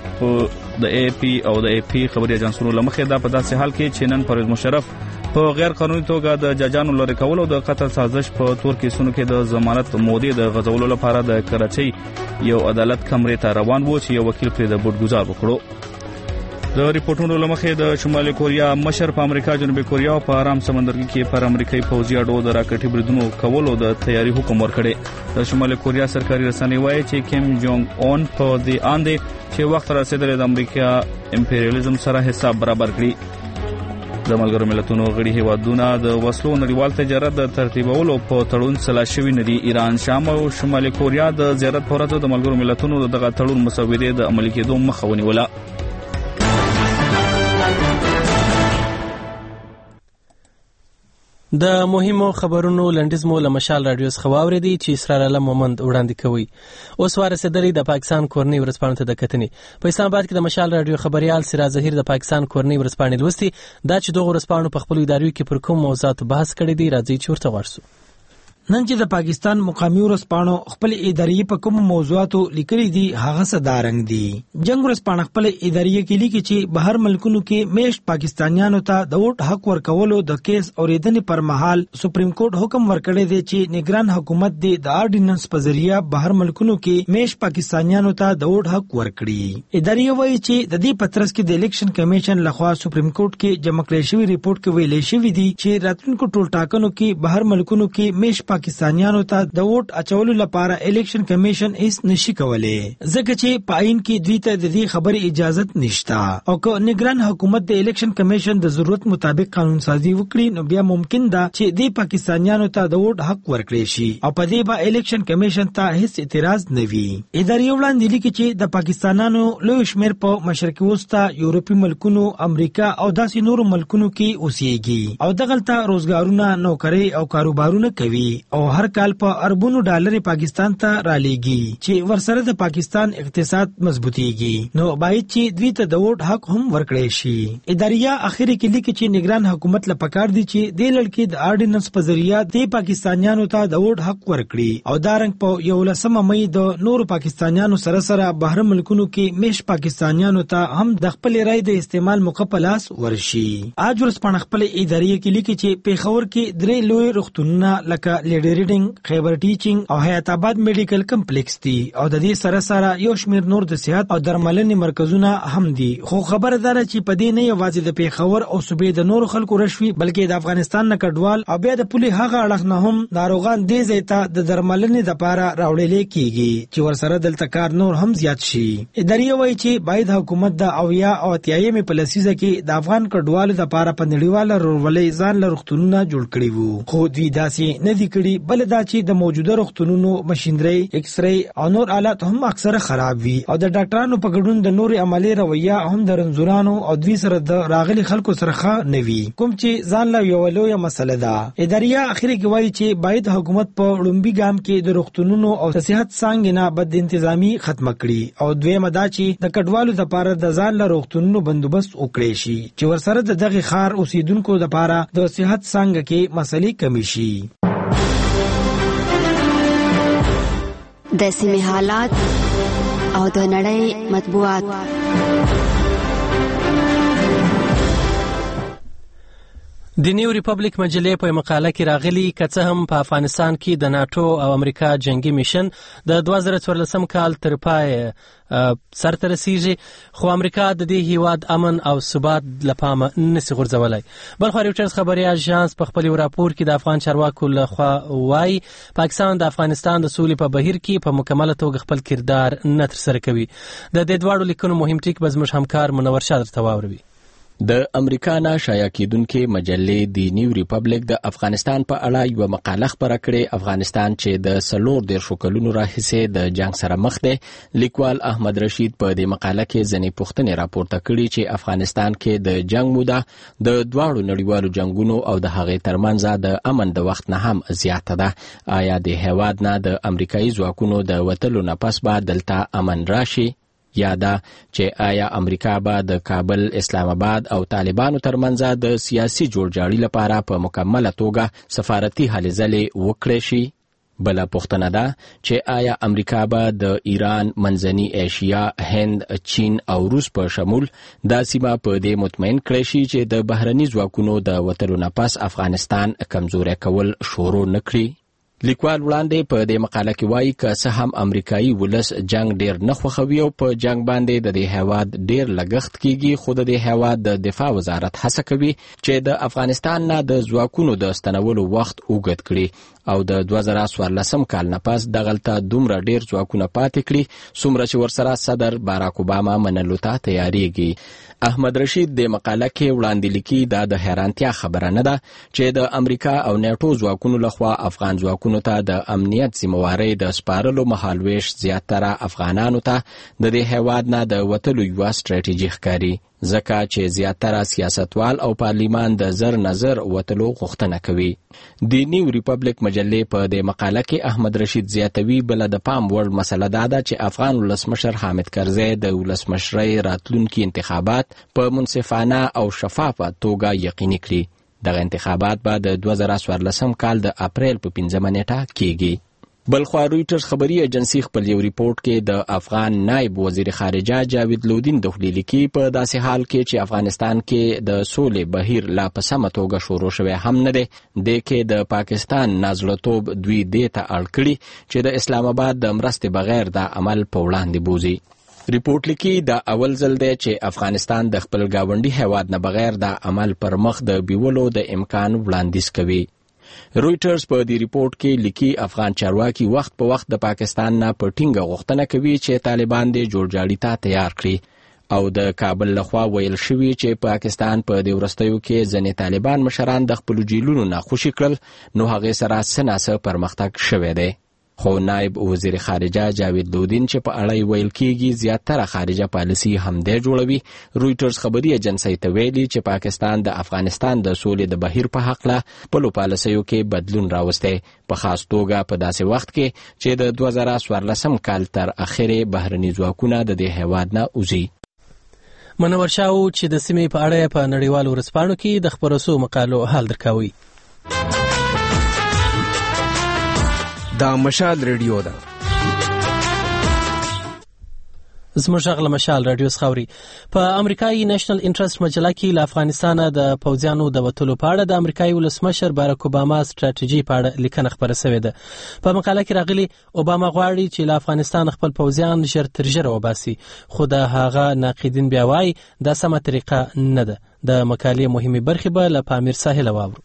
د ای پی او د ای پی خبري اژانسونو لمخې دا په داسې حال کې چې نن پرویز مشرف په غیر قانوني توګه د ججانو لری کول او د قتل سازش په تور کیسونو کې د ضمانت مودې د غځولو لپاره د کراچۍ یو عدالت کمرې ته روان وو چې یو وکیل پرې د بوت گزار وکړو. د ریپورتونو لمخې د شمالي کوریا مشر په امریکا جنوبي کوریا او په آرام سمندرګي کې پر امریکایي پوځي اډو د راکټي بریدونو کولو د تیاری حکم ورکړي. د شمالي کوریا سرکاري رسنۍ وایي چې کیم جونګ اون په دې اندې چې وخت رسیدلی د امریکا امپریالیزم سره حساب برابر کړي. د ملګرو ملتونو غړي هیوادونه د وسلو نړیوال تجارت د ترتیبولو په تړون سلا شوي نه دي. ایران، شام او شمالي کوریا د زیارت په ورځ د ملګرو ملتونو دغه تړون مسودې د عملي کېدو مخه ونیوله. د مهمو خبرونو لنډیز مو له مشال رادیو څخه واورېدی چې اسرار الله مومند وړاندې کوي. اوس ورسېدلی د پاکستان کورنۍ ورځپاڼو ته د کتنې. په اسلام آباد کې د مشال رادیو خبريال سراج ظهیر د پاکستان کورنۍ ورځپاڼې لوستي. دا چې دغه ورځپاڼو په خپل ادارو کې پر کوم موضوعات بحث کړی دی راځي چې ورته ورسو. نن چې د پاکستان مقامی ورځپاڼو خپل ادارې په کوم موضوعاتو لیکلي دي هغه صدارنګ دي. جنگ ورځپاڼه خپل ادارې کې لیکي چې بهر ملکونو کې میشت پاکستانیانو ته د ووټ حق ورکولو د کیس اوریدنې پر مهال سپریم کورټ حکم ورکړی دی چې نگران حکومت دی د آرډیننس په ذریعہ بهر ملکونو کې میشت پاکستانیانو ته د ووټ حق ورکړي. ادارې وایي چې د دې پترس کې د الیکشن کمیشن لخوا سپریم کورټ کې جمع کړی شوی ریپورت کې ویلي شوی دی چې راتلونکو ټول ټاکنو کې بهر ملکونو کې میشت پاکستانیانو ته د ووټ اچولو لپاره الیکشن کمیشن هیڅ نشي کولای ځکه چې پاین کې دوی ته د دې خبرې اجازه نشته او که نگران حکومت د الیکشن کمیشن د ضرورت مطابق قانون سازي وکړي نو بیا ممکن ده چې د پاکستانیانو ته د ووټ حق ورکړي شي او په دې به الیکشن کمیشن ته هیڅ اعتراض نه وي. ادارې وړاندې لیکي چې د پاکستانانو لوی شمېر په مشرقي وسطا، یورپي ملکونو، امریکا او داسې نورو ملکونو کې اوسېږي او دغلته روزګارونه، نوکري او کاروبارونه کوي او هر کال په اربونو ډالر پاکستان ته رالیږي چې ورسره د پاکستان اقتصاد مضبوطیږي، نو باید چې دوی ته د ووټ حق هم ورکړي شي. اداریه اخر کې لیکي چې نگران حکومت له پکار دي چې د لړکې د آرډیننس په ذریعہ د پاکستانیانو ته د ووټ حق ورکړي او دارنګ په یولسمه مې د نورو پاکستانیانو سره سره بهر ملکونو کې میش پاکستانیانو ته هم د خپل رائے د استعمال موقع په لاس ورشي. اج ورځپاڼه خپل اداریه کې لیکي چې پیښور کې درې لوی روغتونونه لکه لیډی ریډینګ، خیبر ټیچینګ او حیات آباد میډیکل کمپلیکس دي او د دې سره سره یو شمیر نور د صحت او درملنې مرکزونه هم دي. خو خبره ده چې په دې نه یوازې د پیښور او صوبې د نورو خلکو رشوي بلکې د افغانستان نه کډوال او بیا د پولې هغه اړخ نه هم ناروغان دې ځای ته د درملنې لپاره راوړل کیږي چې ورسره دلته کار نور هم زیات شي. اداریه وایي چې باید حکومت د اویا او اتیایمې په لسیزه کې د افغان کډوالو لپاره په نړیواله رورولۍ ځان له روغتونونه جوړ کړي وو، خو دوی داسې نه دي کړي. بل دا چې د موجوده روغتونونو ماشینري، ایکس ری او نور آلات هم اکثره خراب وي او د ډاکټرانو په ګډون د نورې عملي رویه هم د رنځورانو او دوی سره د راغلي خلکو سره ښه نه وي، کوم چې ځان له یوه لویه مسله ده. اداریه اخر کې وایي چې باید حکومت په لومبي ګام کې د روغتونونو او صحت څانګې نه بد انتظامي ختمه کړي او دویمه دا چې د کډوالو لپاره د ځان له روغتونونو بندوبست وکړي شي چې ورسره د دغه ښار اوسیدونکو لپاره د صحت څانګه کې مسلې کمی شي. د سیمې حالات او د نړۍ مطبوعات. د نیو ریپبلیک مجلې په مقاله کې راغلي که څه هم په افغانستان کې د ناتو او امریکا جنگي میشن د دوه زره څوارلسم کال تر پای سرته رسیږي، خو امریکا د دې هیواد امن او ثبات لپاره نسی غورځولای. بلخو ریوټرز خبري اژانس په خپل راپور کې د افغان چارواکو لخوا وایي پاکستان د افغانستان د سولې په بهیر کې په مکمله توګه خپل کردار نه ترسره کوي. د دې دواړو لیکنو مهم ټیک به زموږ همکار منور شاه درته واوروي. د امریکا نه شایع کیدونکې مجلې د نیو ریپبلیک د افغانستان په اړه یو مقاله خپره کړې. افغانستان چې د څلور دیرشو کلونو راهیسې د جنگ سره مخ دی، لیکوال احمد رشید په دې مقاله کې ځینې پوښتنې راپورته کړي چې افغانستان کې د جنگ موده د دواړو نړیوالو جنگونو او د هغې ترمنځ د امن د وخت نه هم زیاته ده. آیا د هیواد نه د امریکایي ځواکونو د وتلو نه پس به دلته امن راشي؟ یا دا چې آیا امریکا به د کابل، اسلام آباد او طالبانو ترمنځ د سیاسي جوړجاړي لپاره په مکمله توګه سفارتي هلې ځلې وکړي شي؟ بله پوښتنه ده چې آیا امریکا به د ایران، منځني ایشیا، هند، چین او روس په شمول دا سیمه په دې مطمئن کړی شي چې د بهرني ځواکونو د وتلو نه پس افغانستان کمزوری کول شروع نه کړي؟ لیکوال وړاندې په دې مقاله کې وایي که څه هم امریکایي ولس جنگ ډیر نه خوښوي او په جنگ باندې د دې هیواد ډیر لګښت کیږي، خو د دې هیواد د دفاع وزارت هڅه کوي چې د افغانستان نه د ځواکونو د ستنولو وخت اوږد کړي او د دوه زره څوارلسم کال نه پس دغلته دومره ډیر ځواکونه پاتې کړي څومره چې ورسره صدر باراک اوباما منلو ته تیاریږي. احمد رشید د مقاله کې وړاندې لیکي دا د حیرانتیا خبره نه ده چې د امریکا او نیټو ځواکونو لخوا افغان ځواکونو ته د امنیت ذمہوارۍ د سپارلو مهالویش زیاتره افغانانو ته د دې هیواد نه د وتلو یوه سټریټیجي ښکاري، ځکه چې زیاتره سیاستوال او پارلیمان د زر نظر وتلو غوښتنه کوي. د نیو ریپبلیک مجلې په دې مقاله کې احمد رشید زیاتوي بله د پام وړ مسله دا ده چې افغان ولسمشر حامد کرزی د ولسمشرۍ راتلونکي انتخابات په منصفانه او شفافه توګه یقیني کړي. دغه انتخابات به د دوه زره څوارلسم کال د اپریل په پنځمه نیټه کیږي. بلخوا رویټرز خبري ایجنسی خپل یو ریپورت کې د افغان نائب وزیر خارجه جاوید لودین دخلی لیکي په داسې حال کې چې افغانستان کې د سولې بهیر لا په سمه توګه شروع شوی هم نه دی، د کې د پاکستان نازلتوب دوی دې ته اړ کړي چې د اسلام آباد د مرستې بغیر د عمل په وړاندې بوزي. ریپورت لیکي دا اول ځل دی چې افغانستان د خپل گاونډي هیواد نه بغیر د عمل پر مخ د بیولو د امکان وړاندیز کوي. رویټرز په دې ریپورت کې لیکي افغان چارواکي وخت په وخت د پاکستان نه په ټینګه غوښتنه کوي چې طالبان د جوړجاړي ته تیار کړي او د کابل لخوا ویل شوي چې پاکستان په دې وروستیو کې ځینې طالبان مشران د خپلو جیلونو نه خوشي کړل، نو هغې سره څه ناڅه پرمختګ شوی دی. خو نائب وزیر خارجه جاوید لودین چې په اړه ویل کیږي زیاتره خارجه پالیسي همدې جوړوي. رويټرز خبري ایجنسی ته ویلي چې پاکستان د افغانستان د سولې د بهیر په حق له خپلو پالیسیو کې بدلون راوستی، په خاص توګه په داسې وخت کې چې د دوه زره څوارلسم کال تر اخره بهرني ځواکونه د دې هیواد نه وځي. منور شاو چې د سیمې په اړه په نړیوالو ورځپاڼو کې د خبرو سو مقالو حال درکوي. دا مشال ریډیو ده. زموږ غږ له مشال رادیو خاوري. په امریکایي نېشنل انټرست مجله کې له افغانستان د پوځیانو د وټولو په اړه د امریکایي ولسمشر باراک اوباما ستراتیژي په اړه لیکنه خبره شوې ده. په مقاله کې راغلي اوباما غواړي چې له افغانستان خپل پوځیان ژر تر ژره وباسي، خو د هغه ناقدین بیا وایي دا سمه طریقه نه ده. د مقالې مهمه برخه به له پامیر ساحل واورو.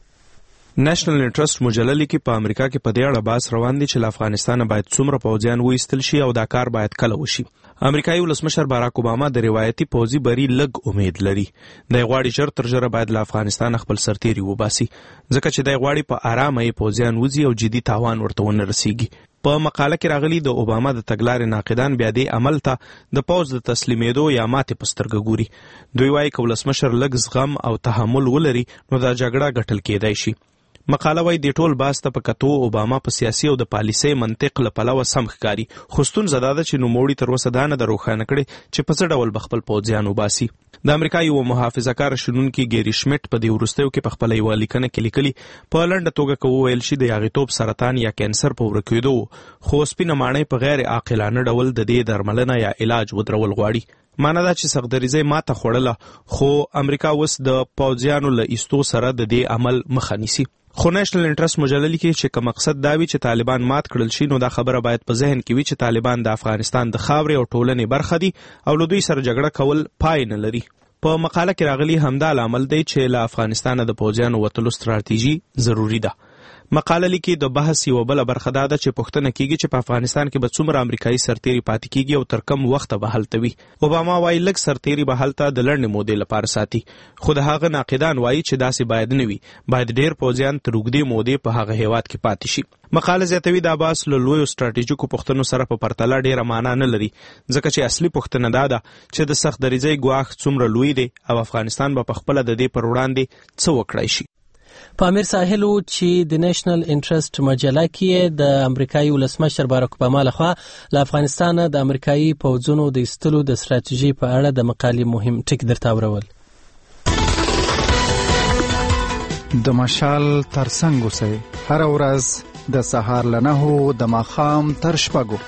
نېشنل انټرست مجله لیکي په امریکا کې په دې اړه بحث روان دي چې له افغانستان باید څومره پوځیان وایستل شي او دا کار باید کله وشي. امریکایي ولسمشر باراک اوباما د روایتي پوځي بری لږ امید لري. د غواړي ژر تر ژره باید له افغانستان خپل سرتیري وباسي، ځکه چې د غواړي په آرامه یې پوځیان وځي او جدي تاوان ورته ونه رسیږي. په مقاله کې راغلي د اوباما د تګلارې ناقدان بیا دې عمل ته د پوځ د تسلیمېدو یا ماتې په سترګه ګوري. دوی وایي که ولسمشر لږ زغم او تحمل ولري نو دا جګړه ګټل کېدای شي. مقاله وايي د ټول باس ته په کتو اوباما په سیاسي او د پالیسۍ منطق له پلوه سم ښکاري، خو ستونزه دا ده چې نوموړي تر اوسه دا نه ده روښانه کړې چې په څه ډول به خپل پوځیان وباسي. د امریکا یو محافظه‌کار شنونکي ګیری شمیټ په دې وروستیو کې په خپله یوه لیکنه کې لیکلي په لنډه توګه که وویل شي د یاغیتوب، سرطان یا کینسر په ورکېدو، خو سپینه ماڼۍ په غیر عاقلانه ډول د دې درملنه یا علاج ودرول غواړي. معنی دا چې سختدریزۍ ماته خوړله، خو امریکا اوس د پوځیانو له ایستو سره د دې عمل مخه نیسي. خو نېشنل انټرست مجله لیکي چې که مقصد دا وي چې طالبان مات کړل شي نو دا خبره باید په ذهن کې وي چې طالبان د افغانستان د خاورې او ټولنې برخه دي او له دوی سره جګړه کول پای نه لري. په مقاله کې راغلي همدا لامل دی چې له افغانستان د پوځیانو وتلو ستراتیژي ضروری ده. مقاله لیکي د بحث یو بل برخه دا ده چې پوښتنه کیږي چې په افغانستان کې به څومره امریکایي سرتیري پاتې کیږي او تر کم وخت به هلته وي. اوباما وايي لږ سرتیري به هلته د لنډې مودې لپاره ساتي، خو د هغه ناقدان وايي چې داسې باید نه وي، باید ډېر پوځیان تر اوږدې مودې په هغه هیواد کې پاتې شي. مقاله زیاتوي دا بحث له لویو ستراتیژیکو پوښتنو سره په پرتله ډېره معنا نه لري، ځکه چې اصلي پوښتنه دا ده چې د سختدریزۍ ګواښ څومره لوی دی او افغانستان به په خپله د دې پر وړاندې څه وکړای شي. پامیر ساحل چې د نېشنل انټرست مجله کې د امریکایي ولسمشر باراک اوباما لخوا له افغانستان د امریکایي پوځونو د ایستلو د ستراتیژي په اړه د مقالې مهم ټکی درته اورول. د مشال ترڅنګ اوسئ، هر ورځ د سهار له نهو د ماښام تر شپږو.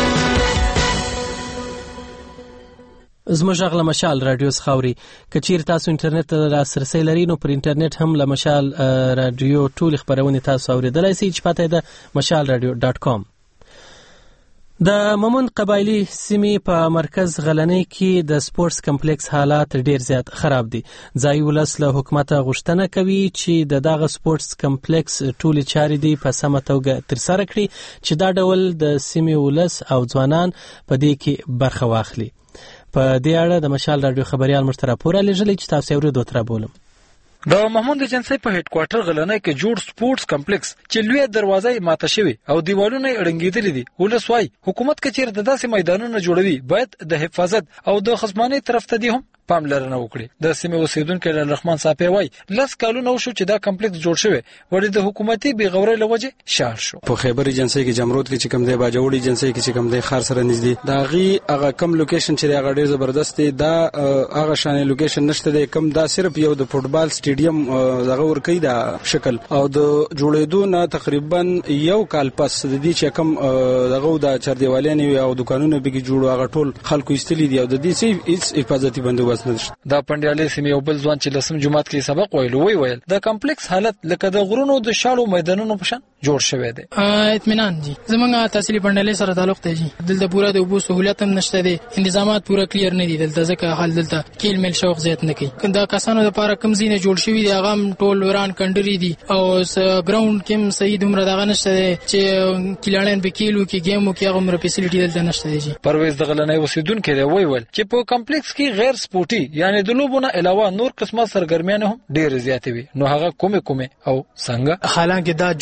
زموږ غږ له مشال رادیو خاوري. که چیرې تاسو انټرنیټ ته لاسرسی لرئ نو پر انټرنیټ هم له مشال رادیو ټول خبرونه تاسو اوریدلای شئ چې پته ده مشال رادیو ډاټ کام. د مومن قبایلی سیمې په مرکز غلنۍ کې د سپورتس کمپلیکس حالات ډیر زیات خراب دي. ځایي ولس له حکومت غوښتنه کوي چې د دغه سپورتس کمپلیکس ټول چارې دی په سمه توګه ترسره کړي چې دا ډول د سیمې ولس او ځوانان په دې کې برخه واخلي. په دې اړه د مشال رادیو خبريال مشترک پورا لېږلي چې تاسو یې ورته تر بولم. د محمود جنسي په هډ کوارټر غلنۍ کې جوړ سپورتس کمپلیکس چې لوی دروازه یې ماته شوی او دیوالونه یې اړنګېدلې دي، ولس وايي حکومت کچیر د داسې میدانونو جوړوي باید د حفاظت او د خصمانه طرف ته دی هم پاملرنه وکړي. د سیمې اوسیدونکو له رحمان صاحب وايي لس کالونه وشو چې دا کمپلیکس جوړ شوی وړي د حکومتي بې غورۍ لوجه شار شو. په خیبر ایجنسی کې جمرود کې چې کوم دی باجوړ ایجنسی کې چې کوم دی خار سره نږدې دا غي هغه کم لوکیشن چې هغه ډیر زبردست دی، دا هغه شانې لوکیشن نشته دی، کم دا صرف یو د فوټبال سټیډیم دغه ورکی دا شکل او د جوړېدو نه تقریبا یو کال پس د دې چې کم دغه د چردیوالین او دکانونه به کې جوړ هغه ټول خلکو استلی دی او د دې سي هیڅ حفاظتي بندوبست نشته. دا پندیالي سیمې یو بل ځوان چې لسم جمعات کې سبق ویلو وی ویل د کمپلیکس حالت لکه د غرونو د شالو میدانونو په شان جوړ شوی دی. اطمینان جی زمونږه تحصیلي پندیالي سره تعلق دی جی، دلته پورا د اوبو سہولت هم نشته دي، تنظیمات پورا کلیر نه دي دلته، ځکه حال دلته کیل مل شوق زیات نه کوي. دا کسانو لپاره کم زینه جوړ شوی دی هغه ټول وران کندري دي او ګراوند کې صحیح دومره دغه نشته دي چې کلانن به کیلو کې گیمو کې هغه مر فیسیلیټي دلته نشته دي. پرویز د غلنۍ اوسیدونکو دی وی ویل چې په کمپلیکس کې غیر سپورتي یعنی د لوبونو علاوه نور قسمه سرګرمیان هم ډېر زیات وي، نو هغه کومه کومه او څنګه؟ حالانکه دا جوړ دی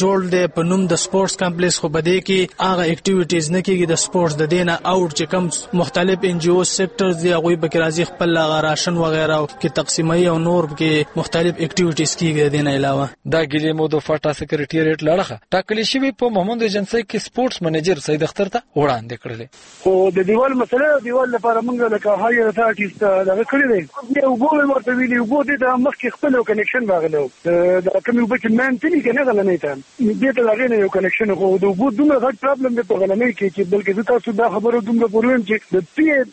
دی په نوم د سپورتس کمپلیکس خو بده کې هغه اکټیویټیز نه کیږي د سپورتس د دینه اوټ چې کوم مختلف ان جی او سېکټرز دی هغه به کې راځي خپل راشن وغیرہ کې تقسیمي او نور کې مختلف اکټیویټیز کیږي د دینه علاوه. دا ګیلې مو د فاټا سکریټریټ لړخه ټاکلې شوی په محمود ایجنسی کې سپورتس منیجر سید اختر ته وړاندې کړل. خو د دیوال مسله دیوال لپاره موږ لکه هایر اتارټیست دا کړی دی یو بو ورته ویلی وو د مخکې خپل کنیکشن راغلو دا کوم یو بچ مان تلی کنه غلنه ته دې ته لغې نه یو کنیکشن خو د وو دومره غټ پرابلم دی په غلنه کې چې بلکې تاسو دا خبرو دومره پوروم چې د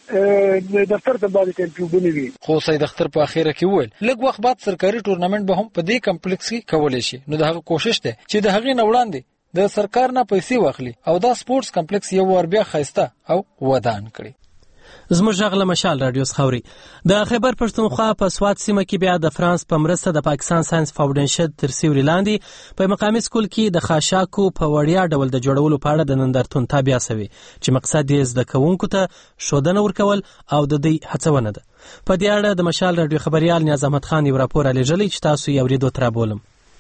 پی دفتر ته باندې کنټرول بنوي. خو سید اختر په اخیره کې وویل لږ وخت بعد سرکاري ټورنمنت به هم په دې کمپلیکس کې کولای شي. نو دا کوشش ده چې د هغې نه وړاندې د سرکار نه پیسې واخلي او دا سپورتس کمپلیکس یو ور بیا خسته او ودان کړي. زموږ غږ مشال رادیو خاوري د خیبر پښتونخوا په سوات سیمه کې بیا د فرانس په مرسته د پاکستان ساينس فاونډیشن تر سیوري لاندې په مقامي سکول کې د خاشاکو په وړیا ډول د جوړولو په اړه د نندارتون تابع شوی چې مقصد یې زده کوونکو ته ښودنه ورکول او د دې هڅونه ده. په دې اړه د مشال رادیو خبريال نیاز احمد خان یو راپور لېږلی چې تاسو یې اورېدو تر بولم.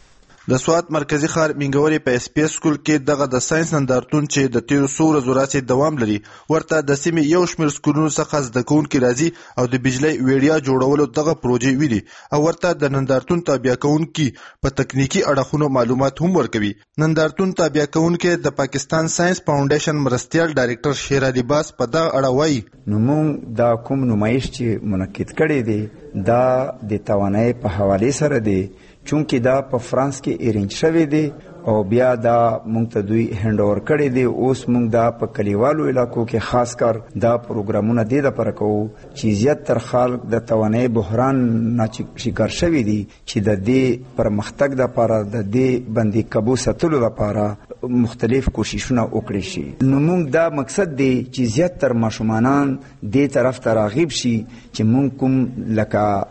د سوات مرکزی ښار منګوري په اس پی اس سکول کې دغه د ساينس نندارتون چې د تیر څو ورځو راځي دوام لري ورته د سیمې یو شمېر سکولونو څخه زده کوونکي راځي او د بجلی ویډیا جوړولو دغه پروژې ویلي او ورته د نندارتون تابع کوونکي په تکنیکی اړخونو معلومات هم ورکوي. نندارتون تابع کوونکي د پاکستان ساينس فاونډیشن مرستیال ډایریکټر شیر علي باس په دغه اړه وایي نو موږ دا کوم نمایش چې منعقد کړی دی دا د توانایي په حواله سره دی چونکه دا په فرانس کې ارینج شوی دی او بیا دا مونږ ته دوی هند اور کړی دی. اوس مونږ دا په کلیوالو علاقو کې خاص کر دا پروګرامونه دی د پر کوو چې زیات تر خلک د توانایي بحران نه شکار شوی دي چې د دې پرمختګ لپاره د دې باندې قابو ساتلو لپاره مختلف کوششونه وکړي شي. نو مونږ دا مقصد دی چې زیات تر ماشومان دې طرف ته راغب شي چې مونږ کوم لکه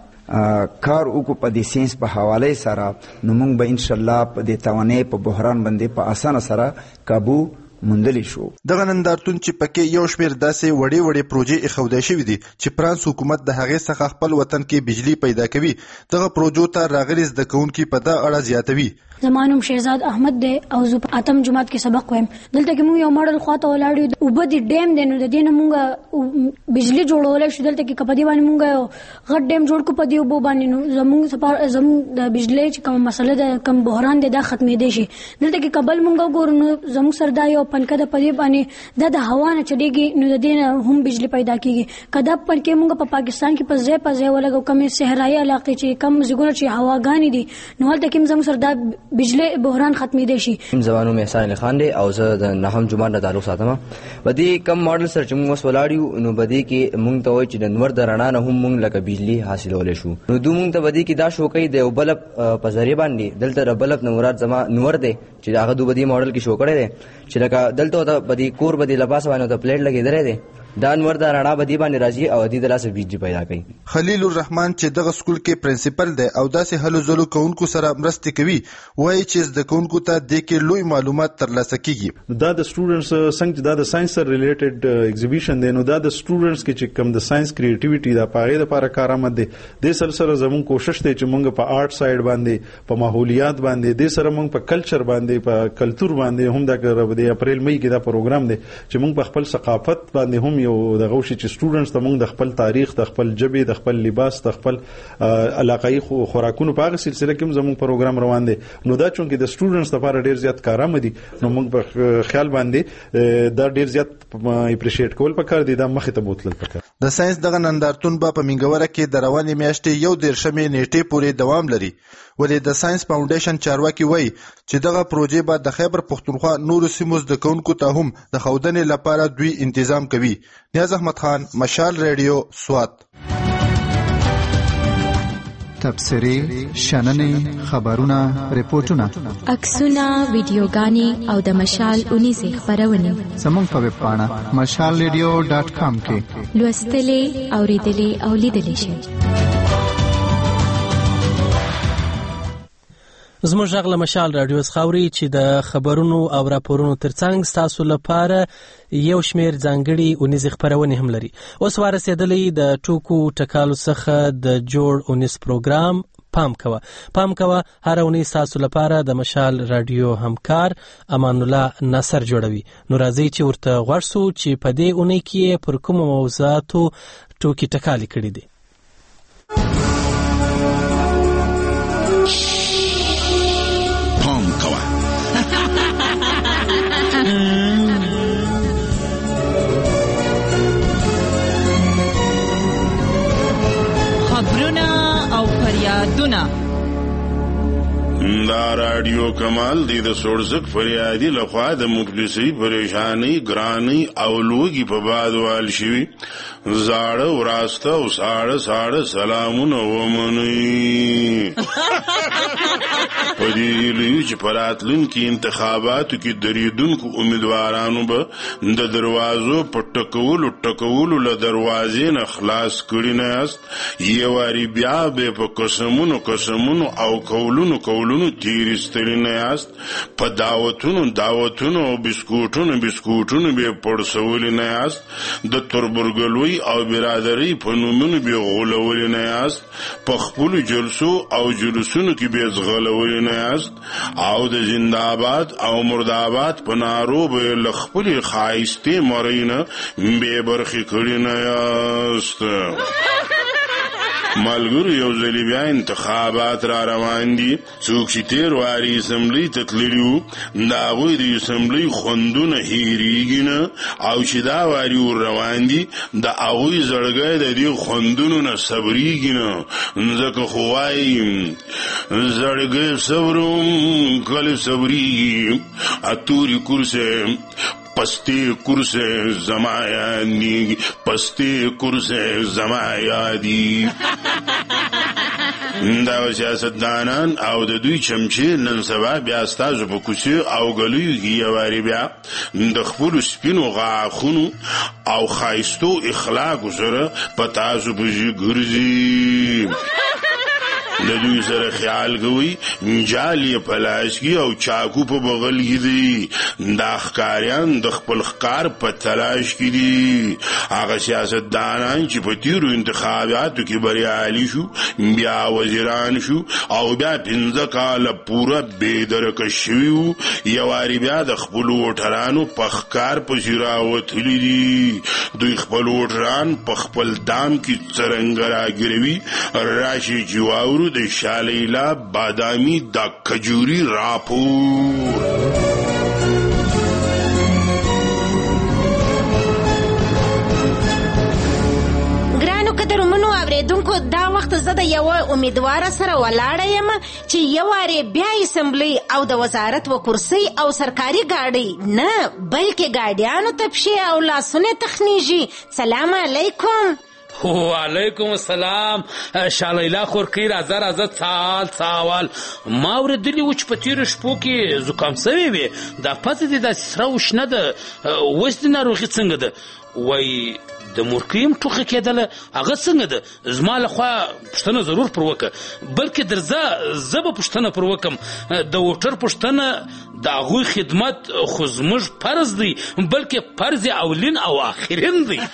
کار وکړو په دې ساينس په حواله سره نو موږ به ان شاء الله په دې توانایي په بحران باندې په اسانه سره قابو موندلی شو. دغه نندارتون چې پکې یو شمېر داسې وړې وړې پروژې اخودای شوې دي چې فرانس حکومت د هغې څخه خپل وطن کې بجلی پیدا کوي دغه پروژو ته راغلي زده کوونکي په دغه اړه زیاتوي. زمانوم شهزاد احمد دی او زه په اتم جماعت کې سبق وایم. دلته کې موږ یو ماډل خواته ولاړ یو اوبه د ډیم دی نو د دې نه موږ بجلی جوړولای شو. دلته کې کپدی باندې موږ غټ ډیم جوړ کو په دې اوبو باندې نو زموږ زموږ د بجلی چې کوم مسله ده کوم بحران دی دا ختمېدی شي. دلته کې قبل موږ وګورو نو زموږ سره دا یو پنکه د پدې باندې دا د هوا نه چډيږي نو د دې نه هم بجلی پیدا کیږي. کدا پنکه موږ په پاکستان کې په ځای په ځای ولګو کومې صحرایي علاقې چې کم زګونه چې هواګانی دي نو هلته کې زموږ سره دا بجلی بحران ختمې دي شي. زمانو مې احسان خان دی او زه د نهم جمعه نه تعلق ساتم. بدی کم ماډل سره چې موږ ولاړیو نو بدی کې موږ ته وایي چې د نور د رڼا نه هم موږ لکه بجلی حاصلولې شو. نو دوی موږ ته بدی کې دا شو کوي د بلب په ذریعہ باندې دلته د بلب نورات زما نور دی چې هغه دوی بدی ماډل کې شو کړی دی چې لکه دلته د بدی کور بدی لباس باندې د پلیټ لګیدل دی دا انور د رڼا بدی باندې راځي او د لاسه بجلی پیدا کوي. خلیل الرحمن چې دغه سکول کې پرنسپل دی او داسې هلو ځلو کوونکو سره مرسته کوي وایي چې زده کوونکو ته د کې لوی معلومات ترلاسه کیږي. دا د سټوډنټس څنګه دا د ساينس سره ریلیټډ ایگزیبیشن دی نو دا د سټوډنټس کې چې کوم د ساينس کریټیویټي دا پاره لپاره کارآمد دی. د سلسله زمون کوشش دی چې موږ په آرټ سایډ باندې په ماحولیات باندې د سره موږ په کلچر باندې په کلچر باندې هم دا د اپریل مې کې دا پروګرام دی چې موږ په خپل ثقافت باندې هم یو دغه شي چې سټوډنټس ته موږ د خپل تاریخ د خپل ژبې د خپل لباس د خپل علاقائی خوراکونو په هغه سلسله کې زموږ پروګرام روان دی. نو دا چونکې د سټوډنټس لپاره ډیر زیات کارآمد دي نو موږ په خیال باندې دا ډیر زیات اپریشیټ کول پکار دي دا مخې ته بوتل پکار. د ساينس دغه نندارتون په منګوره کې د روانې میاشتې یو دیرشمې نیټې پورې دوام لري. ولې د ساينس فاونډیشن چارواکي وایي چې دغه پروژې به د خیبر پښتونخوا نورو سیمو زده کوونکو ته هم د ښودنې لپاره دوی تنظیم کوي. نیاز احمد خان مشال ریډیو سوات. تبصرې شننې خبرونه ریپورتونه عکسونه ویډیوګانې او د مشال اونیزه خبرونه زموږ په ویب پاڼه مشال ریډیو ډاټ کام کې لوستلې اوریدلې او لیدلې شئ. زموږ غږ له مشال رادیو خاوري چې د خبرونو او راپورونو ترڅنګ ستاسو لپاره یو شمېر ځانګړي اونیزې خپرونې هم لري. اوس ورسېدلې د ټوکو ټکالو څخه د جوړ اونیز پروګرام پام کوه پام کوه هر اونۍ تاسو لپاره د مشال رادیو همکار امان الله ناصر جوړوي. نو راځي چې ورته غوږ شو چې په دې اونۍ کې پر کوم موضوعاتو ټوکی ټکالي کړي دي. پام کوه خبرونه او فریادونه. دا رادیو کمال دی د سورزک فریادی لخوا د مفلسی پریشانی گرانی او لوگی په باد وال شوی زاړه وراسته او ساړه ساړه سلامونه ومني په دې لوی چې پراتلونکو انتخاباتو کې دریدونکو امیدوارانو به د دروازو په ټکولو ټکولو له دروازې نه خلاص کړي نه است. یو واری بیا به په قسمونو قسمونو او کولونو کولونو تیرستلی نه است. په دعوتونو دعوتونو او بسکوټونو بسکوټونو به پړسولی نه است. د تربرګلوی او برادری په نومونو به غولولی نه است. په خپلو جلسو او جلوسونو کې به ځغلولی نه است. او د زنده‌آباد او مرده‌آباد په نارو به له خپلې ښایستې مرۍ نه بې برخې کړي نه یاست. ملګرو یو ځلې بیا انتخابات را روان دي. څوک چې تېر واري اسمبلۍ ته تللي وو د هغوی د اسمبلۍ خوندونه هېرېږي نه او چې دا واري ور روان دي د هغوی زړګی د دې خوندونو نه صبرېږي نه. ځکه خو وایي زړګی صبروم کله صبرېږي اتوري کورسې پستی کرسه زمایانی پستی کرسه زمایادی. دا سیاستدانان او د دوی چمچې نن سبا بیا ستاسو په کوڅې او ګلیو کې یوارې بیا د خپلو سپینو غاښونو او ښایستو اخلاقو سره په تاسو پسې ګرځي. د دوی سره خیال کوي جال یې په لاس کې او چاقو په بغل کې دي. دا ښکاریان د خپل ښکار په تلاش کې دي. هغه سیاستدانان چې په تیرو انتخاباتو کې بریالي شو بیا وزیران شو او بیا پنځه کاله پوره بېدرکه شوي وو یو وارې بیا د خپلو ووټرانو په ښکار پسې راوتلي دي. دوی خپل ووټران په خپل دام کې څرنګه راګروي راشي چې واورو د شالیلا بادامی دا کجوری راپور. ګرانو قدرمنو اوریدونکو دا وخت زه د یو امیدواره سره ولاړه یم چې یو وارې بیا اسمبلی او د وزارت و کرسۍ او سرکاري ګاډۍ نه بلکې ګاډیانو ته پښې او لاسونه تخنیږي. سلام علیکم. وعلیکم السلام. شالیلا خورکۍ راځه راځه څال څاوال. ما اورېدلي و چې په تېرو شپو کې زکام سوی وې. دا پته دې داسې سره وشنه ده. اوس دې ناروغي څنګه ده؟ وایي د مورکۍ ټوخه کېدله هغه څنګه ده؟ زما لخوا پوښتنه ضرور پر وکړه. بلکې درځه زه به پوښتنه پر وکړم. د ووټر پوښتنه د هغوی خدمت خو زموږ فرض دی بلکې فرض اولین او آخرین دی.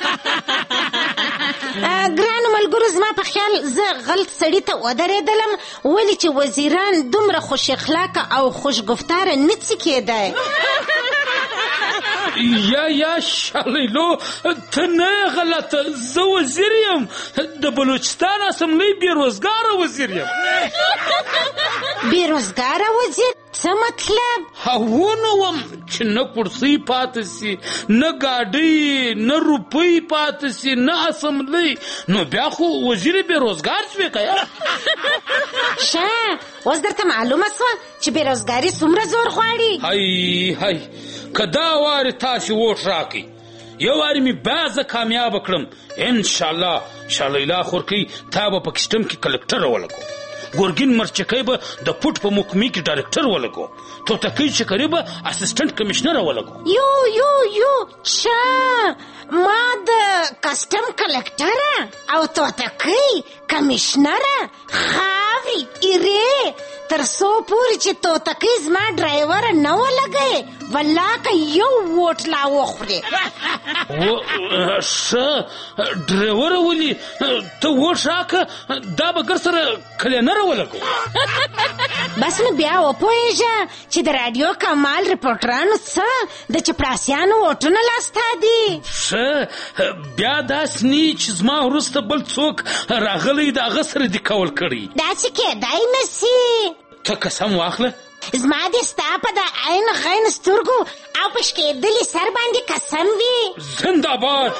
ګرانو ملګرو زما په خیال زه غلط سړي ته ودرېدلم ولې چې وزیران دومره خوش اخلاقه او خوش گفتاره نڅي کېدی. یا یا شالیلو ته نه غلطه زه وزیر یم د بلوچستان اسمبلی بیروزګاره وزیر یم. بیروزګاره وزیر څه مطلب؟ هونه وم چې نه کرسۍ پاتې سي نه ګاډۍ نه روپۍ پاتې سي نه اسمبلی نو بیا خو وزیر بیروزګار شوې که یا شه اوس درته معلومه سوه چې بیروزګاري څومره زور غواړي. هی هی که دا وارې تاسې ووټ راکئ یو وارې مې بیا زه کامیابه کړم انشاءالله شالیلا خورکۍ تا به په کسټم کې کلکټره ولګو. ګورګین مرچکی به د پټ په محکمې کې ډایرکټر ولګو. توتکۍ چکري به اسسټنټ کمشنره ولګو. یو یو یو چا ما د کسټم کلکټره او توتکۍ کمشنره خاورې ایرې تر څو پورې چې توتکۍ زما ډرایور نه ولګی والله که یو ووټ لا وخورې ښه ډرایوره ولي ته ووټ راکړه دا به ګر سره کلینره ولګو بس نو بیا وپوهېږه چې د راډیو کمال ریپورټرانو څه د چپړاسیانو ووټونه لاسته دي ښه بیا داسې نه چې زما وروسته بل څوک راغلی د هغه سره دې کول کړی داسې کېدای نه سي ته قسم واخله زما دې ستا په د عین غین سترګو او په شکېدلي سر باندې قسم وي زنده‌باد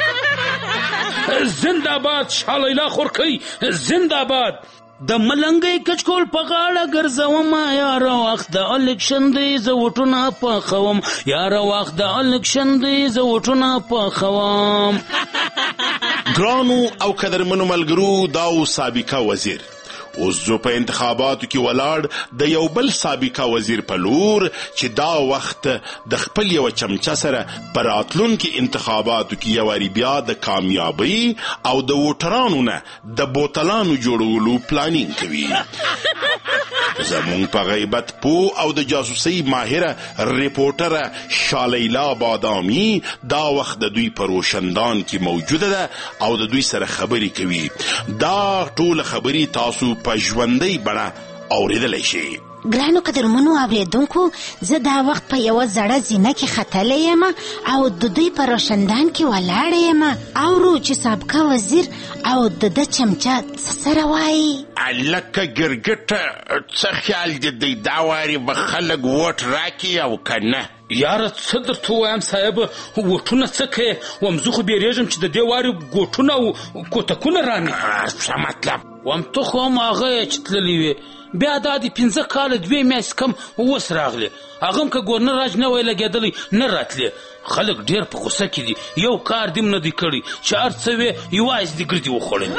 زنده‌باد شاه لیلا خورکۍ زنده‌باد د ملنګۍ کچکول په غاړه ګرځوم یاره وخت د الکشن دی زه وټونه پخوم یاره وخت د الکشن دی زه وټونه پخوم ګرانو او قدرمنو ملګرو دا و سابقه وزیر اوس زه په انتخاباتو کې ولاړ د یو بل سابقه وزیر په لور چې دا وخت د خپل یوه چمچه سره په راتلونکي انتخاباتو کې یو وارې بیا د کامیابۍ او د ووټرانو نه د بوتلانو جوړولو پلانینګ کوي زمونږ په غیبت پوه او د جاسوسۍ ماهره ریپورټره شاه لیلا بادامي دا وخت د دوی په روشندان کې موجوده ده او د دوی سره خبرې کوي دا ټول خبرې تاسو په ژوندۍ بڼه اورېدلی شئ ګرانو قدرمنو اورېدونکو زه دا وخت په یوه زړه زینه کې ختلی یم او د دوی په روشندان کې ولاړه یم اورو چې سابقه وزیر او د ده چمچه څه سره وایي لکه ګرګټه څه خیال دې دی دا وارې به خلک ووټ راکړي او که نه یاره څه درته ووایم صاحب وټونه څه کوې وم زه خو بیریږم چې د دې وارې ګوټونه او کوتکونه راني څه مطلب وم ته خو هم هغه یې چې تللي وې بیا دا د پنځه کاله دوې میاشتې کم اوس راغلې هغه هم که ګورنر راج نه وی لګېدلی نه راتلې خلک ډېر په غوسه کې دي یو کار دې نه دی کړی چې هر څه وې یوازې دې ګردې وخوړلې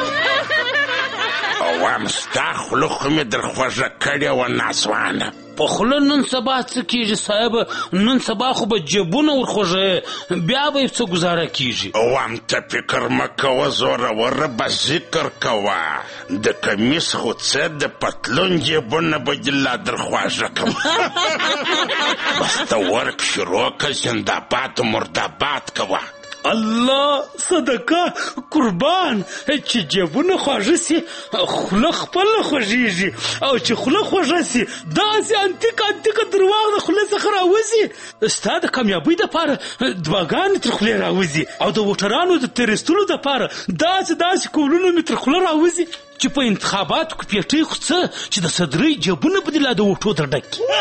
وام ستا خوله خو مې در خوږه کړې وه ناسوانه په خوله نن سبا څه کېږي صاحب نن سبا خو به جیبونه ورخوږه بیا به یې څه ګزاره کېږي وام ته فکر مه کوه زوروره به ذکر کوه د کمیس خو څه د پتلون جیبونه به دې لا در خوږه کړم بس ته ورک شروع که زنده‌باد مرده‌باد کوه الله صدقه قربان چې جیبونه خوږه سي خوله خپله خوږېږي او چې خوله خوږه سي داسې انتیک انتیکه درواغ د خولې څخه راوځي ستا د کامیابۍ دپاره دعاګانې تر خولې راوځي او د ووټرانو د تېرېستلو دپاره داسې داسې کولونه مې تر خوله راوځي چې په انتخاباتو کې پیټۍ خو څه چې د صدرۍ جیبونه به دې لا د وټو در ډک کړي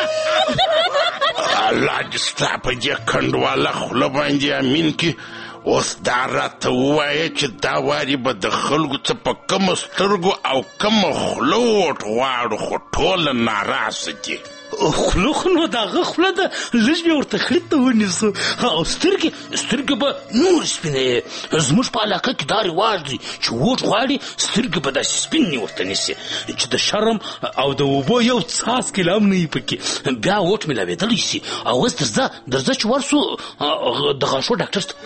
الله دې ستا په دې کنډواله خوله باندې امین کړي اوس دا راته ووایه چې دا وارې به د خلکو څه په کمه سترګو او کمه خوله ووټ غواړو خو ټوله ناراسه دي خوله خو نو د هغه خوله ده لږ مې ورته خړې ته ونیسو او سترګې سترګې به نور سپینې زموږ په علاقه کې دا رواج دی چې ووټ غواړي سترګې به داسې سپینې ورته نیسي چې د شرم او د اوبو یو څاڅکی لا هم نه وي پکې بیا ووټ میلاوېدلی شي او اوس درځه درځه چې ورسو د غاښو ډاکټر ته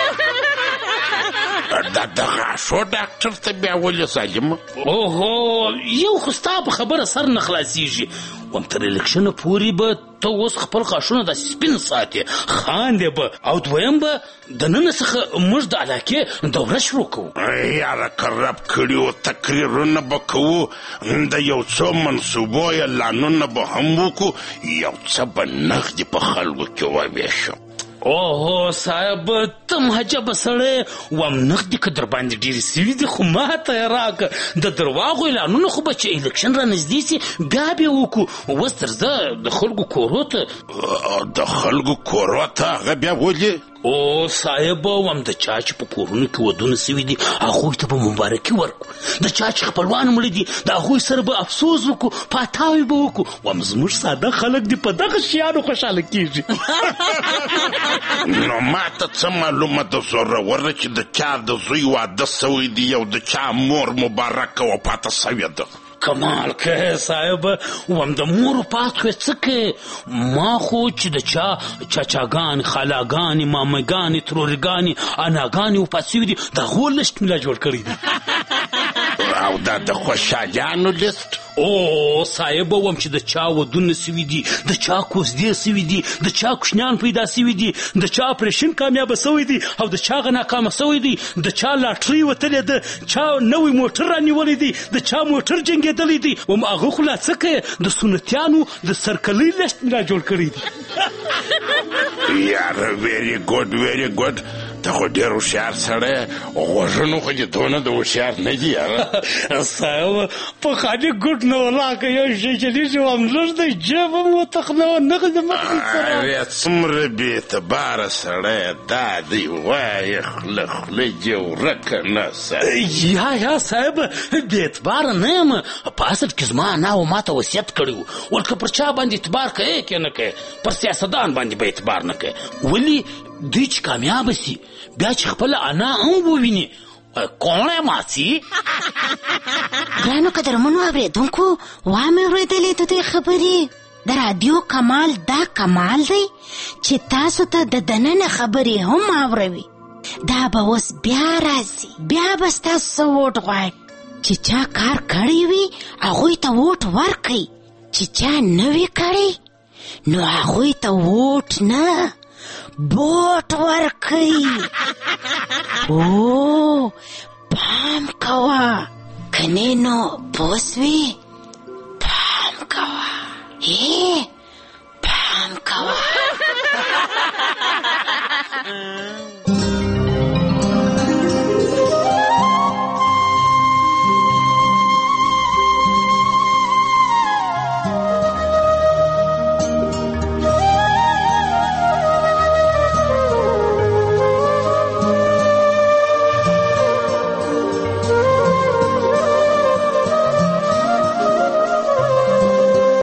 دا د غاښو ډاکټر ته بیا ولې ظالمه اوهو یو خو ستا په خبره سر نه خلاصېږي وم تر الکشنه پورې به ته اوس خپل غاښونه داسې سپین ساتې خاندې به او دویم به دننه څخه موږ د علاقې دوره شروع کوو یاره که رب کړي وو تقریرونه به کوو د یو څو منصوبو اعلانونه به هم وکړو یو څه به نغدې په خلکو کې وویشو اوهو صاحب ته مهجبه سړی وم نغدې که در باندې ډېرې سوي دي خو ماته یې راکړه د درواغو اعلانونه خو به چې الکشن را نږدې سي بیا به یې وکړو اوس درځه د خلکو کورو ته د خلکو کورو ته هغه بیا ولې او صاحب وم د چا چې په کورونو کې ودونه سوي دي هغوی ته به مبارکي ورکړو د چا چې خپلوان مړه دي د هغوی سره به افسوس وکړو پاتاوي به وکړو وم زموږ ساده خلک دي په دغه شیانو خوشحاله کېږي نو ماته څه معلومه ده زوروره چې د چا د زوی واده سوی دی او د چا مور مبارکه وفاته سوې ده کمال که صاحب وم د مور وفات خو څه کوې ما خو چې د چا چاچاګانې خالاګانې مامګانې ترورګانې اناګانې وفات سوي دي د هغو لشت مې لا جوړ کړی دی او دا د خوشحالیانو لیست؟ او صاحب وم چې د چا ودونه سوي دي، د چا کوزدې سوي دي، د چا کوشنیان پیدا سوي دي، د چا اپریشن کامیابه سوی دی او د چا هغه ناکامه سوی دی، د چا لاټرۍ وتلې ده، چا نوی موټر رانیولی دی، د چا موټر جنګېدلی دی. وم هغه خو لا څه کوې، د سنتیانو د سرکلۍ لیست مې را جوړ کړی دی. یاره ویری ګوډ ویری ګوډ، ته خو ډېر هوښیار سړی، غوږونو خو دې دونه د هوښیار نه دي. یاره صاحب په خالي ګوډ نه ولاکه یو شی چې لیږي وم لږ دی جیب هم وتخنوه نغې د مخې سره. څومره بېاعتباره سړی دا دی، وایه خوله خوله دې ورکه نه سه. یا یا صاحب بېاعتباره نه یم، په اصل کې زما انا و ما ته وصیت کړی و، ولکه پر چا باندې اعتبار کوې که نه کوې، پر سیاستدان باندې به اعتبار نه کوې. ولې دوی چې کامیابه سي بیا چې خپله انا هم وویني کوڼی ماسي. ګرانو قدرمنو اورېدونکو، وامې اورېدلې د دوی خبرې. د رادیو کمال دا کمال دی چې تاسو ته د دننه خبرې هم اوروي. دا به اوس بیا راځي، بیا به ستاسو څه ووټ غواړي. چې چا کار کړی وي هغوی ته ووټ ورکئ، چې چا نه وي کړی نو هغوی ته ووټ نه بوټ ورکئ. او پام کوه، کنې نو پوه سوې؟ پام کوه، ای پام کوه.